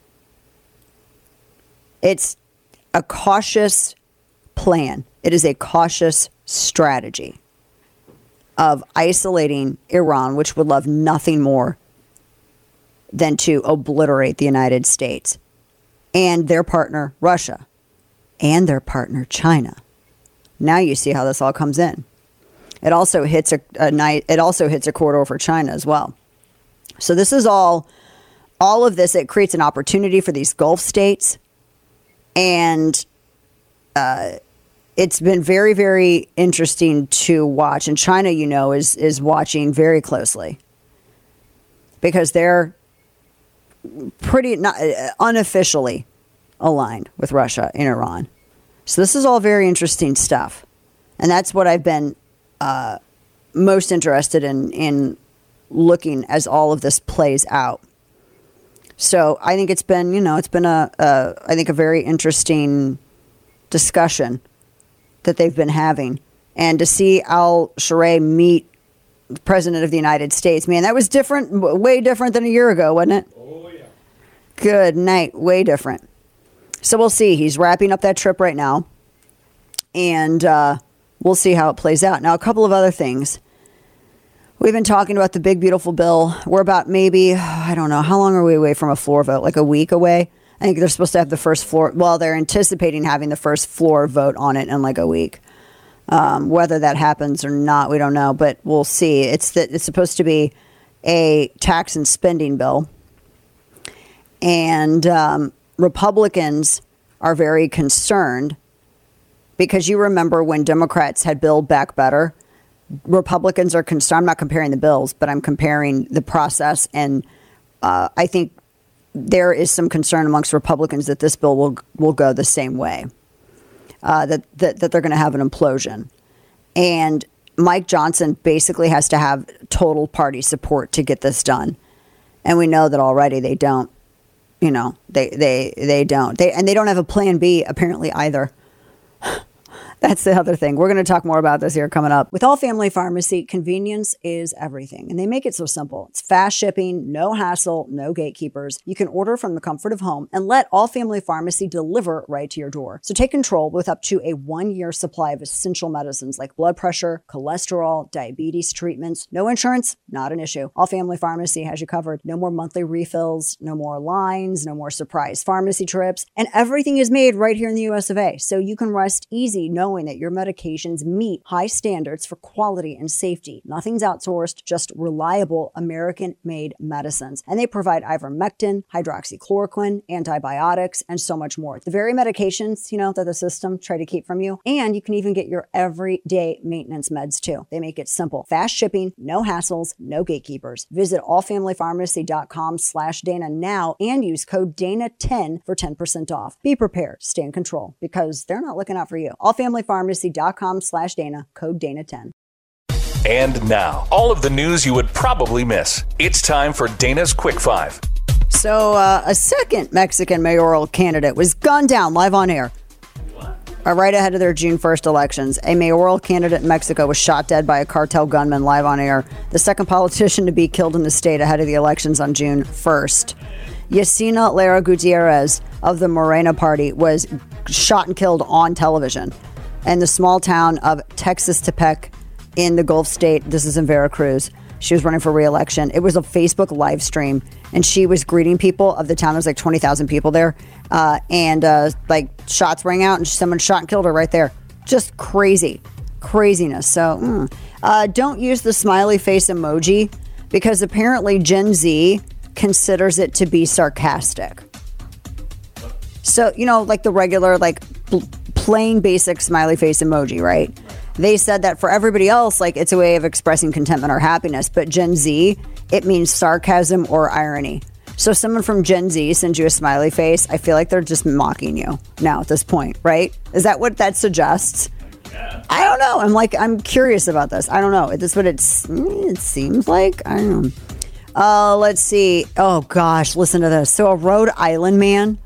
It's a cautious plan. It is a cautious strategy of isolating Iran, which would love nothing more than to obliterate the United States and their partner, Russia, and their partner, China. Now you see how this all comes in. It also hits a corridor for China as well. So this is all of this. It creates an opportunity for these Gulf states, and it's been very, very interesting to watch. And China, is watching very closely, because they're pretty unofficially aligned with Russia and Iran. So this is all very interesting stuff, and that's what I've been most interested in looking as all of this plays out. So I think it's been a very interesting discussion that they've been having, and to see al-Sharai meet the President of the United States, man, that was different, way different than a year ago, wasn't it? Oh yeah. Good night, way different. So we'll see. He's wrapping up that trip right now, and we'll see how it plays out. Now, a couple of other things. We've been talking about the big, beautiful bill. We're about maybe, I don't know, how long are we away from a floor vote? Like a week away? I think they're supposed to have the first floor. Well, they're anticipating having the first floor vote on it in like a week. Whether that happens or not, we don't know, but we'll see. It's supposed to be a tax and spending bill. And Republicans are very concerned, because you remember when Democrats had Build Back Better, Republicans are concerned. I'm not comparing the bills, but I'm comparing the process. And I think there is some concern amongst Republicans that this bill will go the same way, that they're going to have an implosion. And Mike Johnson basically has to have total party support to get this done. And we know that already they don't. They don't. And they don't have a plan B apparently either. That's the other thing. We're going to talk more about this here coming up. With All Family Pharmacy, convenience is everything. And they make it so simple. It's fast shipping, no hassle, no gatekeepers. You can order from the comfort of home and let All Family Pharmacy deliver right to your door. So take control with up to a 1-year supply of essential medicines like blood pressure, cholesterol, diabetes treatments. No insurance? Not an issue. All Family Pharmacy has you covered. No more monthly refills, no more lines, no more surprise pharmacy trips. And everything is made right here in the US of A. So you can rest easy knowing that your medications meet high standards for quality and safety. Nothing's outsourced, just reliable American-made medicines. And they provide ivermectin, hydroxychloroquine, antibiotics, and so much more. The very medications, that the system try to keep from you. And you can even get your everyday maintenance meds too. They make it simple. Fast shipping, no hassles, no gatekeepers. Visit allfamilypharmacy.com/Dana now and use code Dana10 for 10% off. Be prepared. Stay in control because they're not looking out for you. allfamilypharmacy.com/Dana, code Dana10. And now, all of the news you would probably miss. It's time for Dana's Quick Five. So a second Mexican mayoral candidate was gunned down live on air. Right ahead of their June 1st elections. A mayoral candidate in Mexico was shot dead by a cartel gunman live on air. The second politician to be killed in the state ahead of the elections on June 1st. Yesenia Lara Gutierrez of the Morena Party was shot and killed on television in the small town of Texas-Tepec in the Gulf state. This is in Veracruz. She was running for re-election. It was a Facebook live stream, and she was greeting people of the town. There was like 20,000 people there, and shots rang out, and someone shot and killed her right there. Just craziness. So don't use the smiley face emoji because apparently Gen Z considers it to be sarcastic. So, like the regular, plain basic smiley face emoji, right? They said that for everybody else, it's a way of expressing contentment or happiness. But Gen Z, it means sarcasm or irony. So someone from Gen Z sends you a smiley face, I feel like they're just mocking you now at this point, right? Is that what that suggests? Yeah. I don't know. I'm curious about this. I don't know. Is this what it seems like? I don't know. Let's see. Oh, gosh. Listen to this. So a Rhode Island man,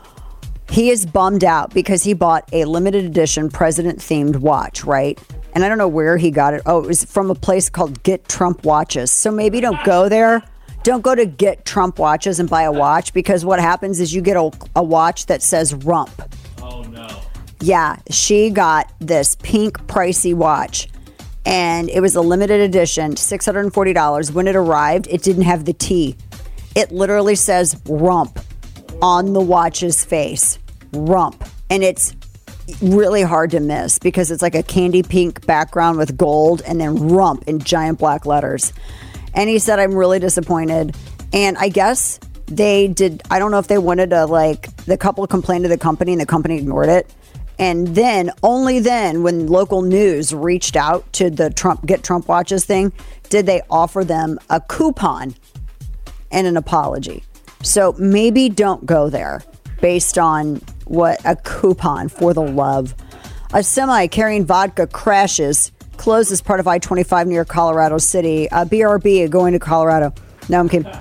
he is bummed out because he bought a limited edition president-themed watch, right? And I don't know where he got it. Oh, it was from a place called Get Trump Watches. So maybe don't go there. Don't go to Get Trump Watches and buy a watch because what happens is you get a watch that says rump. Oh, no. Yeah, she got this pink pricey watch. And it was a limited edition, $640. When it arrived, it didn't have the T. It literally says rump on the watch's face. Rump. And it's really hard to miss because it's like a candy pink background with gold and then rump in giant black letters. And he said, I'm really disappointed. And I guess they did. I don't know if they wanted to, the couple complained to the company and the company ignored it. And then, only then, when local news reached out to the Get Trump Watches thing, did they offer them a coupon and an apology. So maybe don't go there based on what a coupon for the love. A semi carrying vodka crashes, closed as part of I-25 near Colorado City. BRB going to Colorado. No, I'm kidding.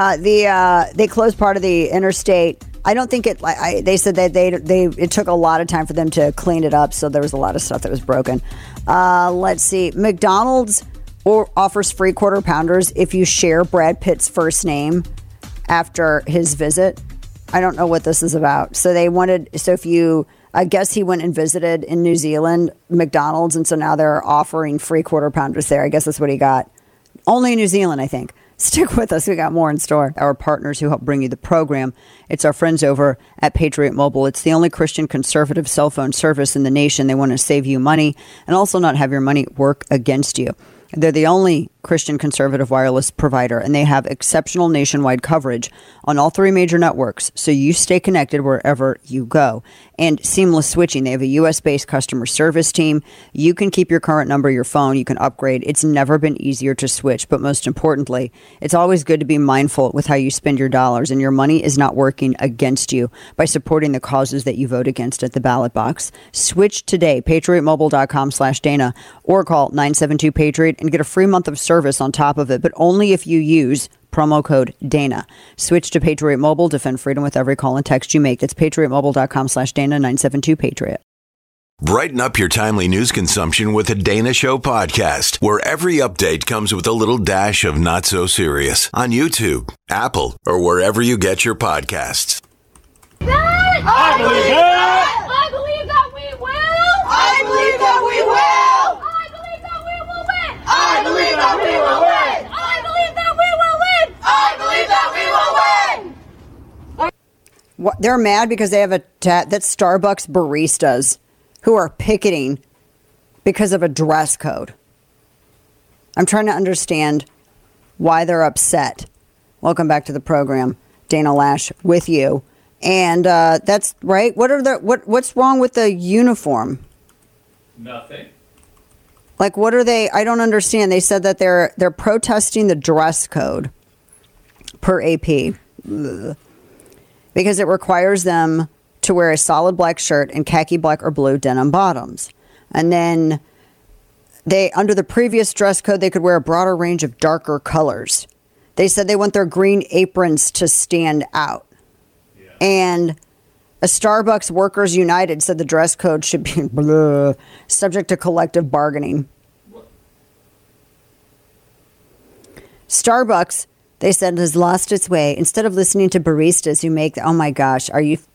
They closed part of the interstate. I don't think it. They said that it took a lot of time for them to clean it up, so there was a lot of stuff that was broken. Let's see. McDonald's offers free quarter pounders if you share Brad Pitt's first name after his visit. I don't know what this is about. So they wanted. So if you, I guess he went and visited in New Zealand, McDonald's, and so now they're offering free quarter pounders there. I guess that's what he got. Only in New Zealand, I think. Stick with us. We got more in store. Our partners who help bring you the program. It's our friends over at Patriot Mobile. It's the only Christian conservative cell phone service in the nation. They want to save you money and also not have your money work against you. They're the only Christian conservative wireless provider, and they have exceptional nationwide coverage on all three major networks, so you stay connected wherever you go. And seamless switching. They have a U.S.-based customer service team. You can keep your current number, your phone. You can upgrade. It's never been easier to switch, but most importantly, it's always good to be mindful with how you spend your dollars, and your money is not working against you by supporting the causes that you vote against at the ballot box. Switch today, patriotmobile.com/Dana, or call 972-PATRIOT and get a free month of service on top of it, but only if you use promo code Dana. Switch to Patriot Mobile. Defend freedom with every call and text you make. That's patriotmobile.com/Dana, 972-PATRIOT. Brighten up your timely news consumption with the Dana Show podcast, where every update comes with a little dash of not so serious on YouTube, Apple, or wherever you get your podcasts. I believe that! I believe that we will! I believe that we will! I believe that we will win! I believe that we will win! I believe that we will win! I believe that we will win! What, they're mad because they have that's Starbucks baristas who are picketing because of a dress code. I'm trying to understand why they're upset. Welcome back to the program. Dana Lash with you. And that's right. What's wrong with the uniform? Nothing. Like, what are they? I don't understand. They said that they're protesting the dress code per AP. Ugh. Because it requires them to wear a solid black shirt and khaki black or blue denim bottoms. And then under the previous dress code, they could wear a broader range of darker colors. They said they want their green aprons to stand out. Yeah. And a Starbucks Workers United said the dress code should be subject to collective bargaining. What? Starbucks, they said, has lost its way. Instead of listening to baristas who make, oh my gosh,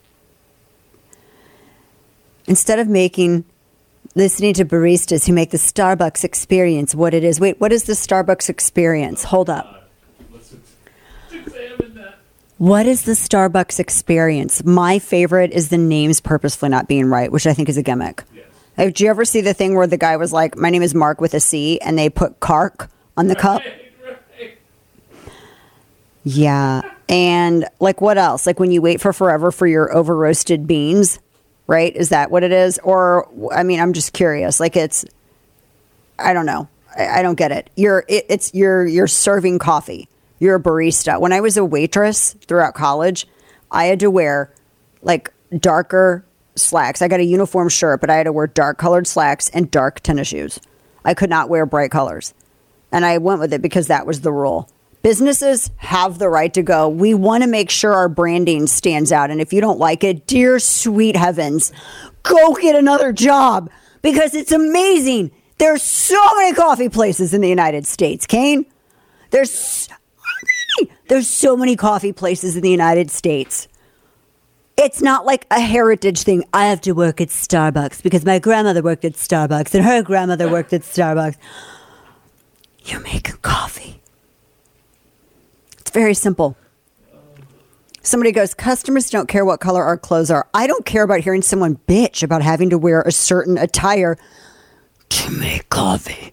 instead of listening to baristas who make the Starbucks experience what it is. Wait, what is the Starbucks experience? Hold up. Let's examine that. What is the Starbucks experience? My favorite is the names purposefully not being right, which I think is a gimmick. Yes. Did you ever see the thing where the guy was like, my name is Mark with a C, and they put Kark on the cup? Right. Yeah. And like what else? Like when you wait for forever for your over roasted beans, right? Is that what it is? Or, I mean, I'm just curious. Like I don't know. I don't get it. You're serving coffee. You're a barista. When I was a waitress throughout college, I had to wear like darker slacks. I got a uniform shirt, but I had to wear dark colored slacks and dark tennis shoes. I could not wear bright colors. And I went with it because that was the rule. Businesses have the right to go, we want to make sure our branding stands out. And if you don't like it, dear sweet heavens, go get another job because it's amazing. There's so many coffee places in the United States, Kane. There's so many coffee places in the United States. It's not like a heritage thing. I have to work at Starbucks because my grandmother worked at Starbucks and her grandmother worked at Starbucks. You're making coffee. It's very simple. Somebody goes, customers don't care what color our clothes are. I don't care about hearing someone bitch about having to wear a certain attire to make coffee.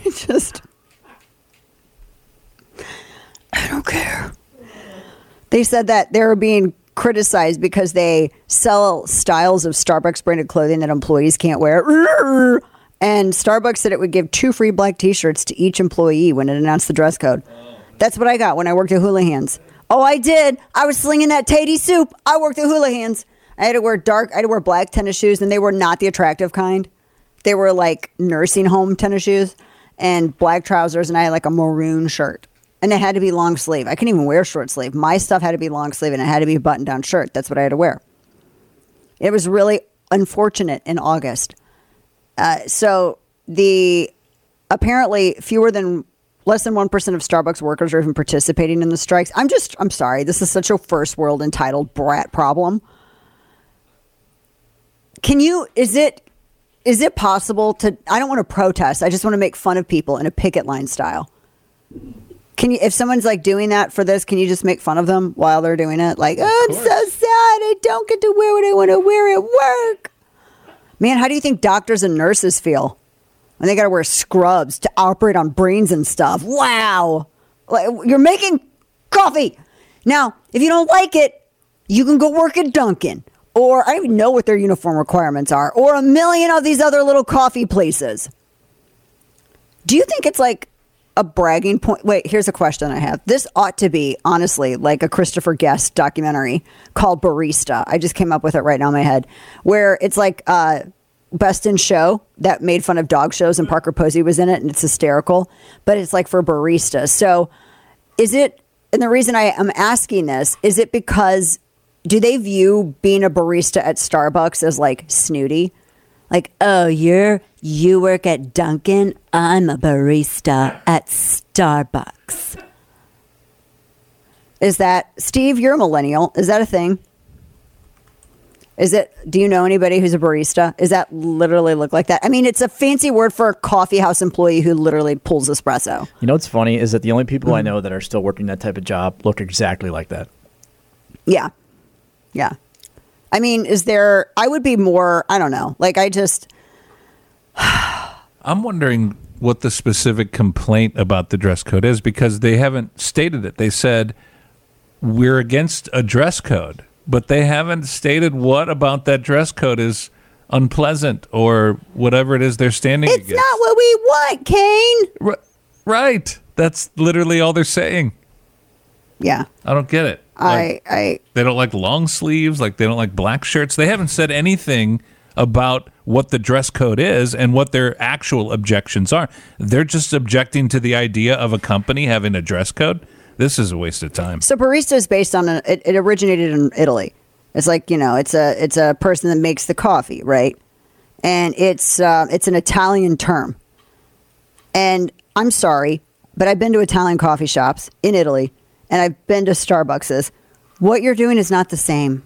I don't care. They said that they're being criticized because they sell styles of Starbucks branded clothing that employees can't wear. And Starbucks said it would give 2 free black t-shirts to each employee when it announced the dress code. That's what I got when I worked at Houlihan's. Oh, I did. I was slinging that Tatey soup. I worked at Houlihan's. I had to wear black tennis shoes, and they were not the attractive kind. They were like nursing home tennis shoes and black trousers, and I had like a maroon shirt. And it had to be long sleeve. I couldn't even wear short sleeve. My stuff had to be long sleeve, and it had to be a button-down shirt. That's what I had to wear. It was really unfortunate in August. So apparently less than 1% of Starbucks workers are even participating in the strikes. I'm sorry. This is such a first world entitled brat problem. Is it possible to, I don't want to protest. I just want to make fun of people in a picket line style. If someone's like doing that for this, can you just make fun of them while they're doing it? Like, oh, I'm so sad. I don't get to wear what I want to wear at work. Man, how do you think doctors and nurses feel when they got to wear scrubs to operate on brains and stuff? Wow. You're making coffee. Now, if you don't like it, you can go work at Dunkin'. Or I don't even know what their uniform requirements are. Or a million of these other little coffee places. Do you think it's like a bragging point? Wait, here's a question I have. This ought to be, honestly, like a Christopher Guest documentary called Barista. I just came up with it right now in my head. Where it's like Best in Show that made fun of dog shows, and Parker Posey was in it, and it's hysterical. But it's like for baristas. So is it, and the reason I am asking this, is it because, do they view being a barista at Starbucks as like snooty? Like, oh, you work at Dunkin'? I'm a barista at Starbucks. Is that, Steve, you're a millennial. Is that a thing? Do you know anybody who's a barista? Is that literally look like that? I mean, it's a fancy word for a coffee house employee who literally pulls espresso. You know what's funny is that the only people I know that are still working that type of job look exactly like that. Yeah. Yeah. I mean, I would be more, I don't know. Like, I'm wondering what the specific complaint about the dress code is, because they haven't stated it. They said, we're against a dress code, but they haven't stated what about that dress code is unpleasant or whatever it is they're standing against. It's not what we want, Kane. Right. That's literally all they're saying. Yeah. I don't get it. They don't like long sleeves, like they don't like black shirts. They haven't said anything about what the dress code is and what their actual objections are. They're just objecting to the idea of a company having a dress code. This is a waste of time. So barista is based on it originated in Italy. It's like, it's a person that makes the coffee, right? And it's an Italian term. And I'm sorry, but I've been to Italian coffee shops in Italy, and I've been to Starbucks's. What you're doing is not the same.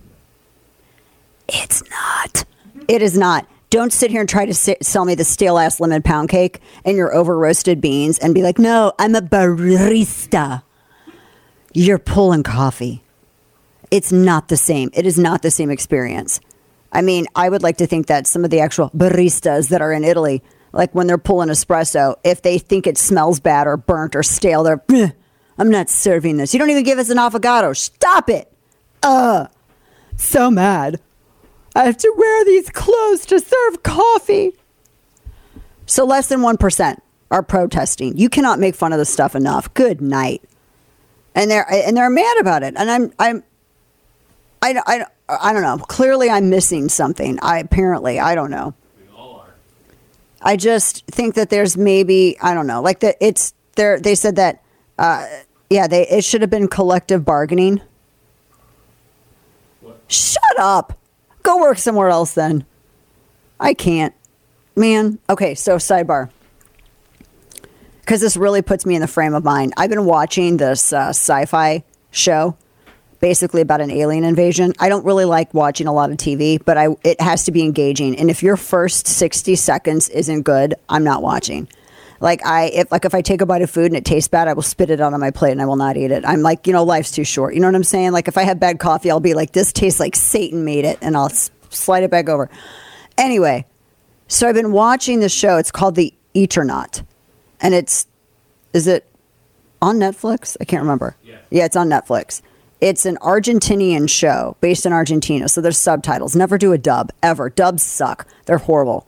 It's not. It is not. Don't sit here and try to sell me the stale-ass lemon pound cake and your over-roasted beans and be like, no, I'm a barista. You're pulling coffee. It's not the same. It is not the same experience. I mean, I would like to think that some of the actual baristas that are in Italy, like when they're pulling espresso, if they think it smells bad or burnt or stale, they're, I'm not serving this. You don't even give us an avocado. Stop it. So mad. I have to wear these clothes to serve coffee. So less than 1% are protesting. You cannot make fun of this stuff enough. Good night. And they're mad about it. And I don't know. Clearly I'm missing something. I don't know. We all are. I just think that there's maybe, I don't know, like that it's there. They said that, it should have been collective bargaining. What? Shut up. Go work somewhere else then. I can't. Man. Okay, so sidebar. Because this really puts me in the frame of mind. I've been watching this sci-fi show, basically about an alien invasion. I don't really like watching a lot of TV, but it has to be engaging. And if your first 60 seconds isn't good, I'm not watching. If I take a bite of food and it tastes bad, I will spit it out on my plate and I will not eat it. I'm like, life's too short. You know what I'm saying? Like if I have bad coffee, I'll be like, this tastes like Satan made it, and I'll slide it back over. Anyway, so I've been watching this show. It's called The Eternaut. And is it on Netflix? I can't remember. Yeah, it's on Netflix. It's an Argentinian show based in Argentina. So there's subtitles. Never do a dub, ever. Dubs suck. They're horrible.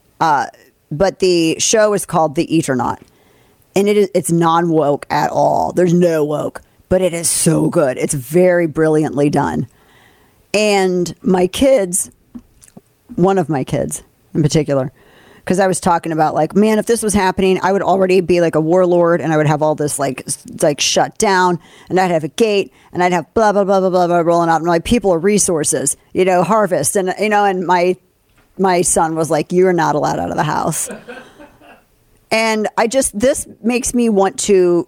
But the show is called The Eternaut. And it's non-woke at all. There's no woke. But it is so good. It's very brilliantly done. And my kids, one of my kids in particular, because I was talking about like, man, if this was happening, I would already be like a warlord and I would have all this like shut down, and I'd have a gate and I'd have blah, blah, blah, blah, blah, blah rolling out. And my people are resources, harvest. And, and my son was like, you're not allowed out of the house. And this makes me want to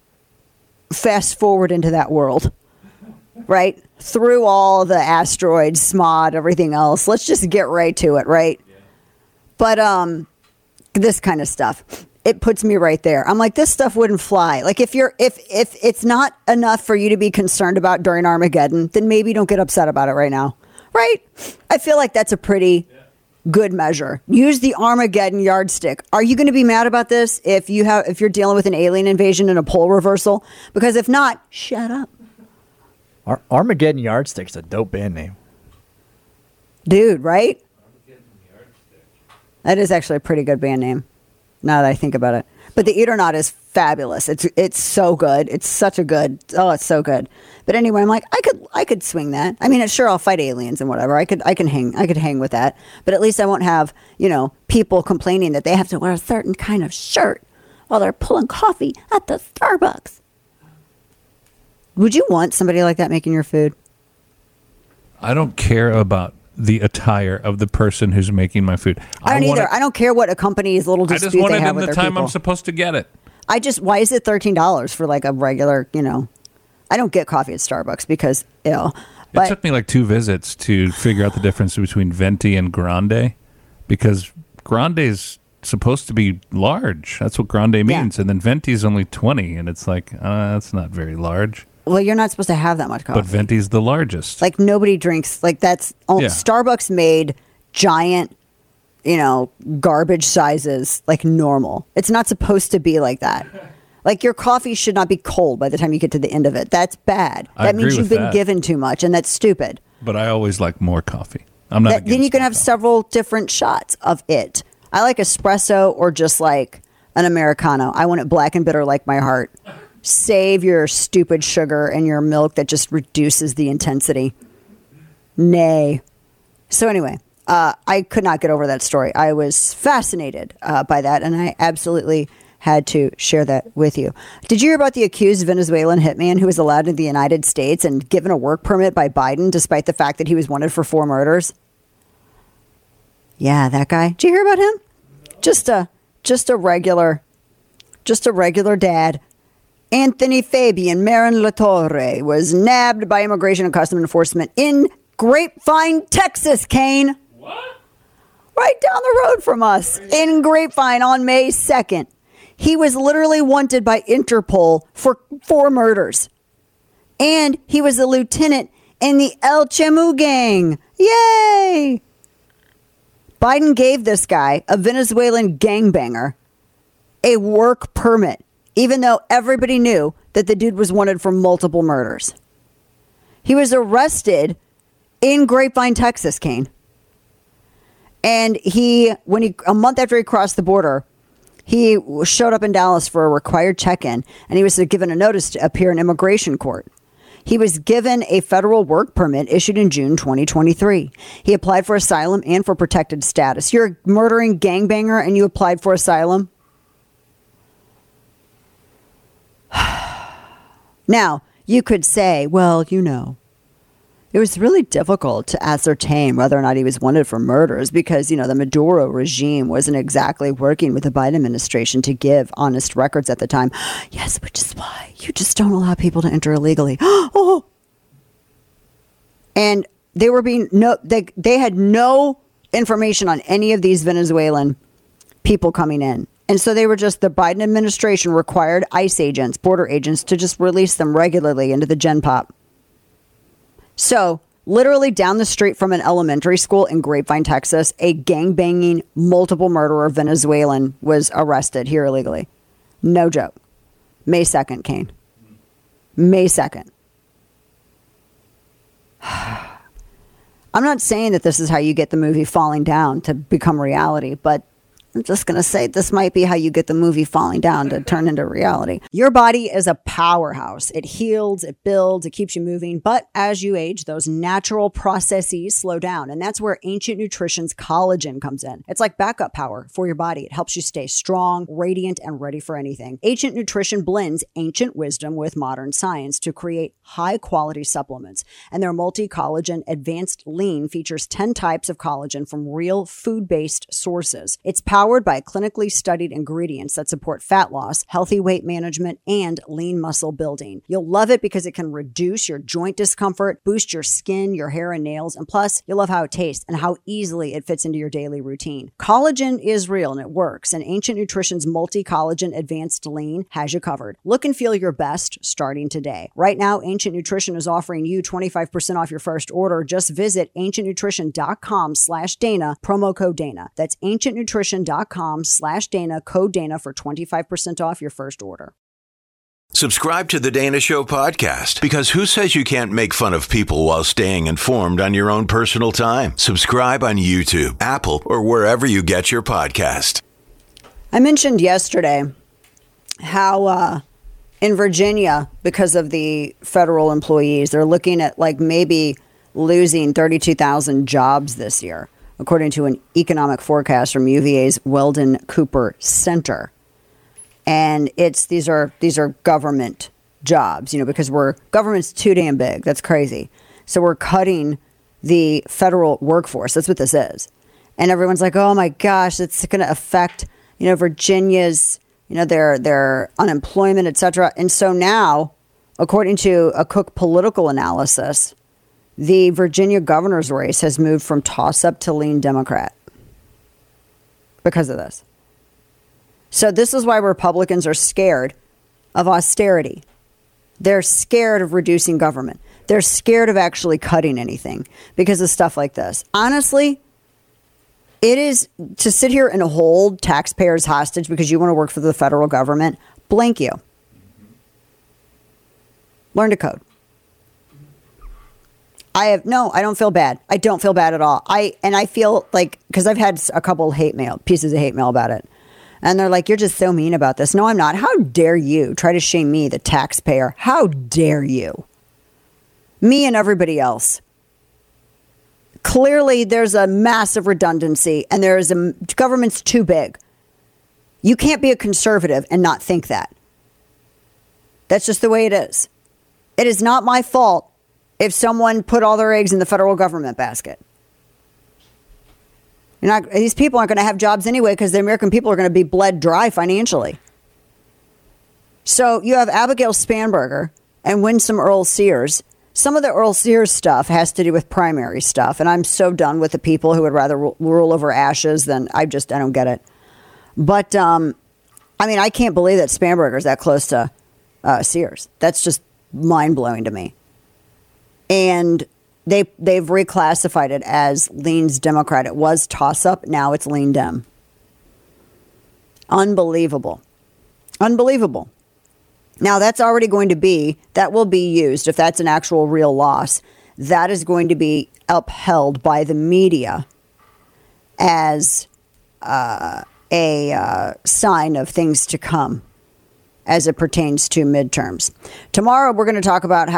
fast forward into that world, right? Through all the asteroids, smog, everything else. Let's just get right to it, right? Yeah. But this kind of stuff, it puts me right there. I'm like, this stuff wouldn't fly. Like if it's not enough for you to be concerned about during Armageddon, then maybe don't get upset about it right now, right? I feel like that's a pretty good measure. Use the Armageddon yardstick. Are you going to be mad about this if you're dealing with an alien invasion and a pole reversal? Because if not, shut up. Armageddon Yardstick's a dope band name. Dude, right? That is actually a pretty good band name, now that I think about it. But The Eternaut is fabulous. It's so good. It's such a good. Oh, it's so good. But anyway, I'm like, I could swing that. I mean, sure, I'll fight aliens and whatever. I could hang with that. But at least I won't have people complaining that they have to wear a certain kind of shirt while they're pulling coffee at the Starbucks. Would you want somebody like that making your food? I don't care about the attire of the person who's making my food. I don't either. I don't care what a company's little dispute they have with their people. I just want it in the time I'm supposed to get it. Why is it $13 for like a regular, I don't get coffee at Starbucks because, But it took me like 2 visits to figure out the difference between venti and grande, because grande is supposed to be large. That's what grande means. And then venti is only 20, and it's like, that's not very large. Well, you're not supposed to have that much coffee. But venti's the largest. Like nobody drinks, Starbucks made giant, garbage sizes like normal. It's not supposed to be like that. Like your coffee should not be cold by the time you get to the end of it. That's bad. That means you've been given too much, and that's stupid. But I always like more coffee. I'm not. Then you can have several different shots of it. I like espresso or just like an Americano. I want it black and bitter like my heart. Save your stupid sugar and your milk that just reduces the intensity. Nay. So anyway, I could not get over that story. I was fascinated by that, and I absolutely had to share that with you. Did you hear about the accused Venezuelan hitman who was allowed in the United States and given a work permit by Biden despite the fact that he was wanted for 4 murders? Yeah, that guy. Did you hear about him? Just a regular dad. Anthony Fabian Marin Latorre was nabbed by Immigration and Customs Enforcement in Grapevine, Texas, Kane. What? Right down the road from us in Grapevine on May 2nd. He was literally wanted by Interpol for 4 murders. And he was a lieutenant in the El Chemu gang. Yay! Biden gave this guy, a Venezuelan gangbanger, a work permit, even though everybody knew that the dude was wanted for multiple murders. He was arrested in Grapevine, Texas, Kane. And a month after he crossed the border, he showed up in Dallas for a required check-in, and he was given a notice to appear in immigration court. He was given a federal work permit issued in June 2023. He applied for asylum and for protected status. You're a murdering gangbanger and you applied for asylum? Now, you could say, well, it was really difficult to ascertain whether or not he was wanted for murders because, the Maduro regime wasn't exactly working with the Biden administration to give honest records at the time. Yes, which is why you just don't allow people to enter illegally. Oh. And they were they had no information on any of these Venezuelan people coming in. And so they were the Biden administration required ICE agents, border agents, to just release them regularly into the Gen Pop. So, literally down the street from an elementary school in Grapevine, Texas, a gangbanging, multiple murderer Venezuelan was arrested here illegally. No joke. May 2nd, Kane. May 2nd. I'm not saying that this is how you get the movie Falling Down to become reality, but I'm just going to say this might be how you get the movie Falling Down to turn into reality. Your body is a powerhouse. It heals, it builds, it keeps you moving. But as you age, those natural processes slow down. And that's where Ancient Nutrition's collagen comes in. It's like backup power for your body. It helps you stay strong, radiant, and ready for anything. Ancient Nutrition blends ancient wisdom with modern science to create high-quality supplements. And their multi-collagen advanced lean features 10 types of collagen from real food-based sources. It's powered by clinically studied ingredients that support fat loss, healthy weight management, and lean muscle building. You'll love it because it can reduce your joint discomfort, boost your skin, your hair, and nails, and plus, you'll love how it tastes and how easily it fits into your daily routine. Collagen is real and it works, and Ancient Nutrition's multi-collagen advanced lean has you covered. Look and feel your best starting today. Right now, Ancient Nutrition is offering you 25% off your first order. Just visit ancientnutrition.com/Dana, promo code Dana. That's ancientnutrition.com/Dana, code Dana for 25% off your first order. Subscribe to the Dana Show podcast, because who says you can't make fun of people while staying informed on your own personal time? Subscribe on YouTube, Apple, or wherever you get your podcast. I mentioned yesterday how in Virginia, because of the federal employees, they're looking at maybe losing 32,000 jobs this year, according to an economic forecast from UVA's Weldon Cooper Center. And these are government jobs, because government's too damn big. That's crazy. So we're cutting the federal workforce. That's what this is. And everyone's like, oh my gosh, it's going to affect, Virginia's, their unemployment, et cetera. And so now, according to a Cook political analysis, the Virginia governor's race has moved from toss-up to lean Democrat because of this. So this is why Republicans are scared of austerity. They're scared of reducing government. They're scared of actually cutting anything because of stuff like this. Honestly, it is to sit here and hold taxpayers hostage because you want to work for the federal government. Blank you. Learn to code. I don't feel bad. I don't feel bad at all. I feel like, because I've had a couple pieces of hate mail about it. And they're like, you're just so mean about this. No, I'm not. How dare you try to shame me, the taxpayer? How dare you? Me and everybody else. Clearly, there's a massive redundancy and government's too big. You can't be a conservative and not think that. That's just the way it is. It is not my fault if someone put all their eggs in the federal government basket. These people aren't going to have jobs anyway because the American people are going to be bled dry financially. So you have Abigail Spanberger and Winsome Earl Sears. Some of the Earl Sears stuff has to do with primary stuff. And I'm so done with the people who would rather rule over ashes than I don't get it. But, I can't believe that Spanberger is that close to Sears. That's just mind-blowing to me. And they've reclassified it as Lean's Democrat. It was toss-up. Now it's Lean Dem. Unbelievable. Unbelievable. Now that will be used, if that's an actual real loss, that is going to be upheld by the media as a sign of things to come as it pertains to midterms. Tomorrow we're going to talk about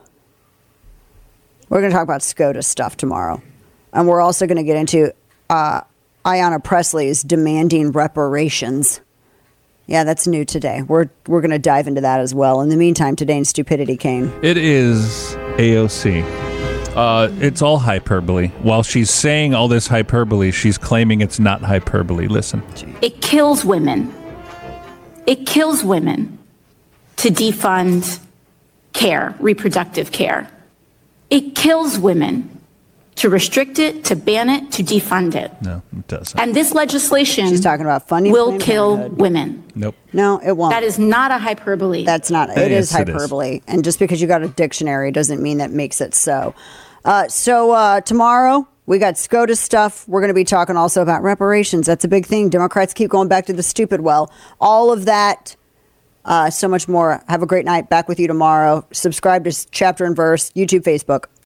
SCOTUS stuff tomorrow. And we're also going to get into Ayanna Pressley's demanding reparations. Yeah, that's new today. We're going to dive into that as well. In the meantime, today in Stupidity Kane. It is AOC. It's all hyperbole. While she's saying all this hyperbole, she's claiming it's not hyperbole. Listen. It kills women. It kills women to defund care, reproductive care. It kills women to restrict it, to ban it, to defund it. No, it doesn't. And this legislation She's talking about funding will kill women. Nope. No, it won't. That is not a hyperbole. That's not. It is hyperbole. And just because you got a dictionary doesn't mean that makes it so. Tomorrow we got SCOTUS stuff. We're going to be talking also about reparations. That's a big thing. Democrats keep going back to the stupid well. All of that, so much more. Have a great night. Back with you tomorrow. Subscribe to Chapter and Verse, YouTube, Facebook.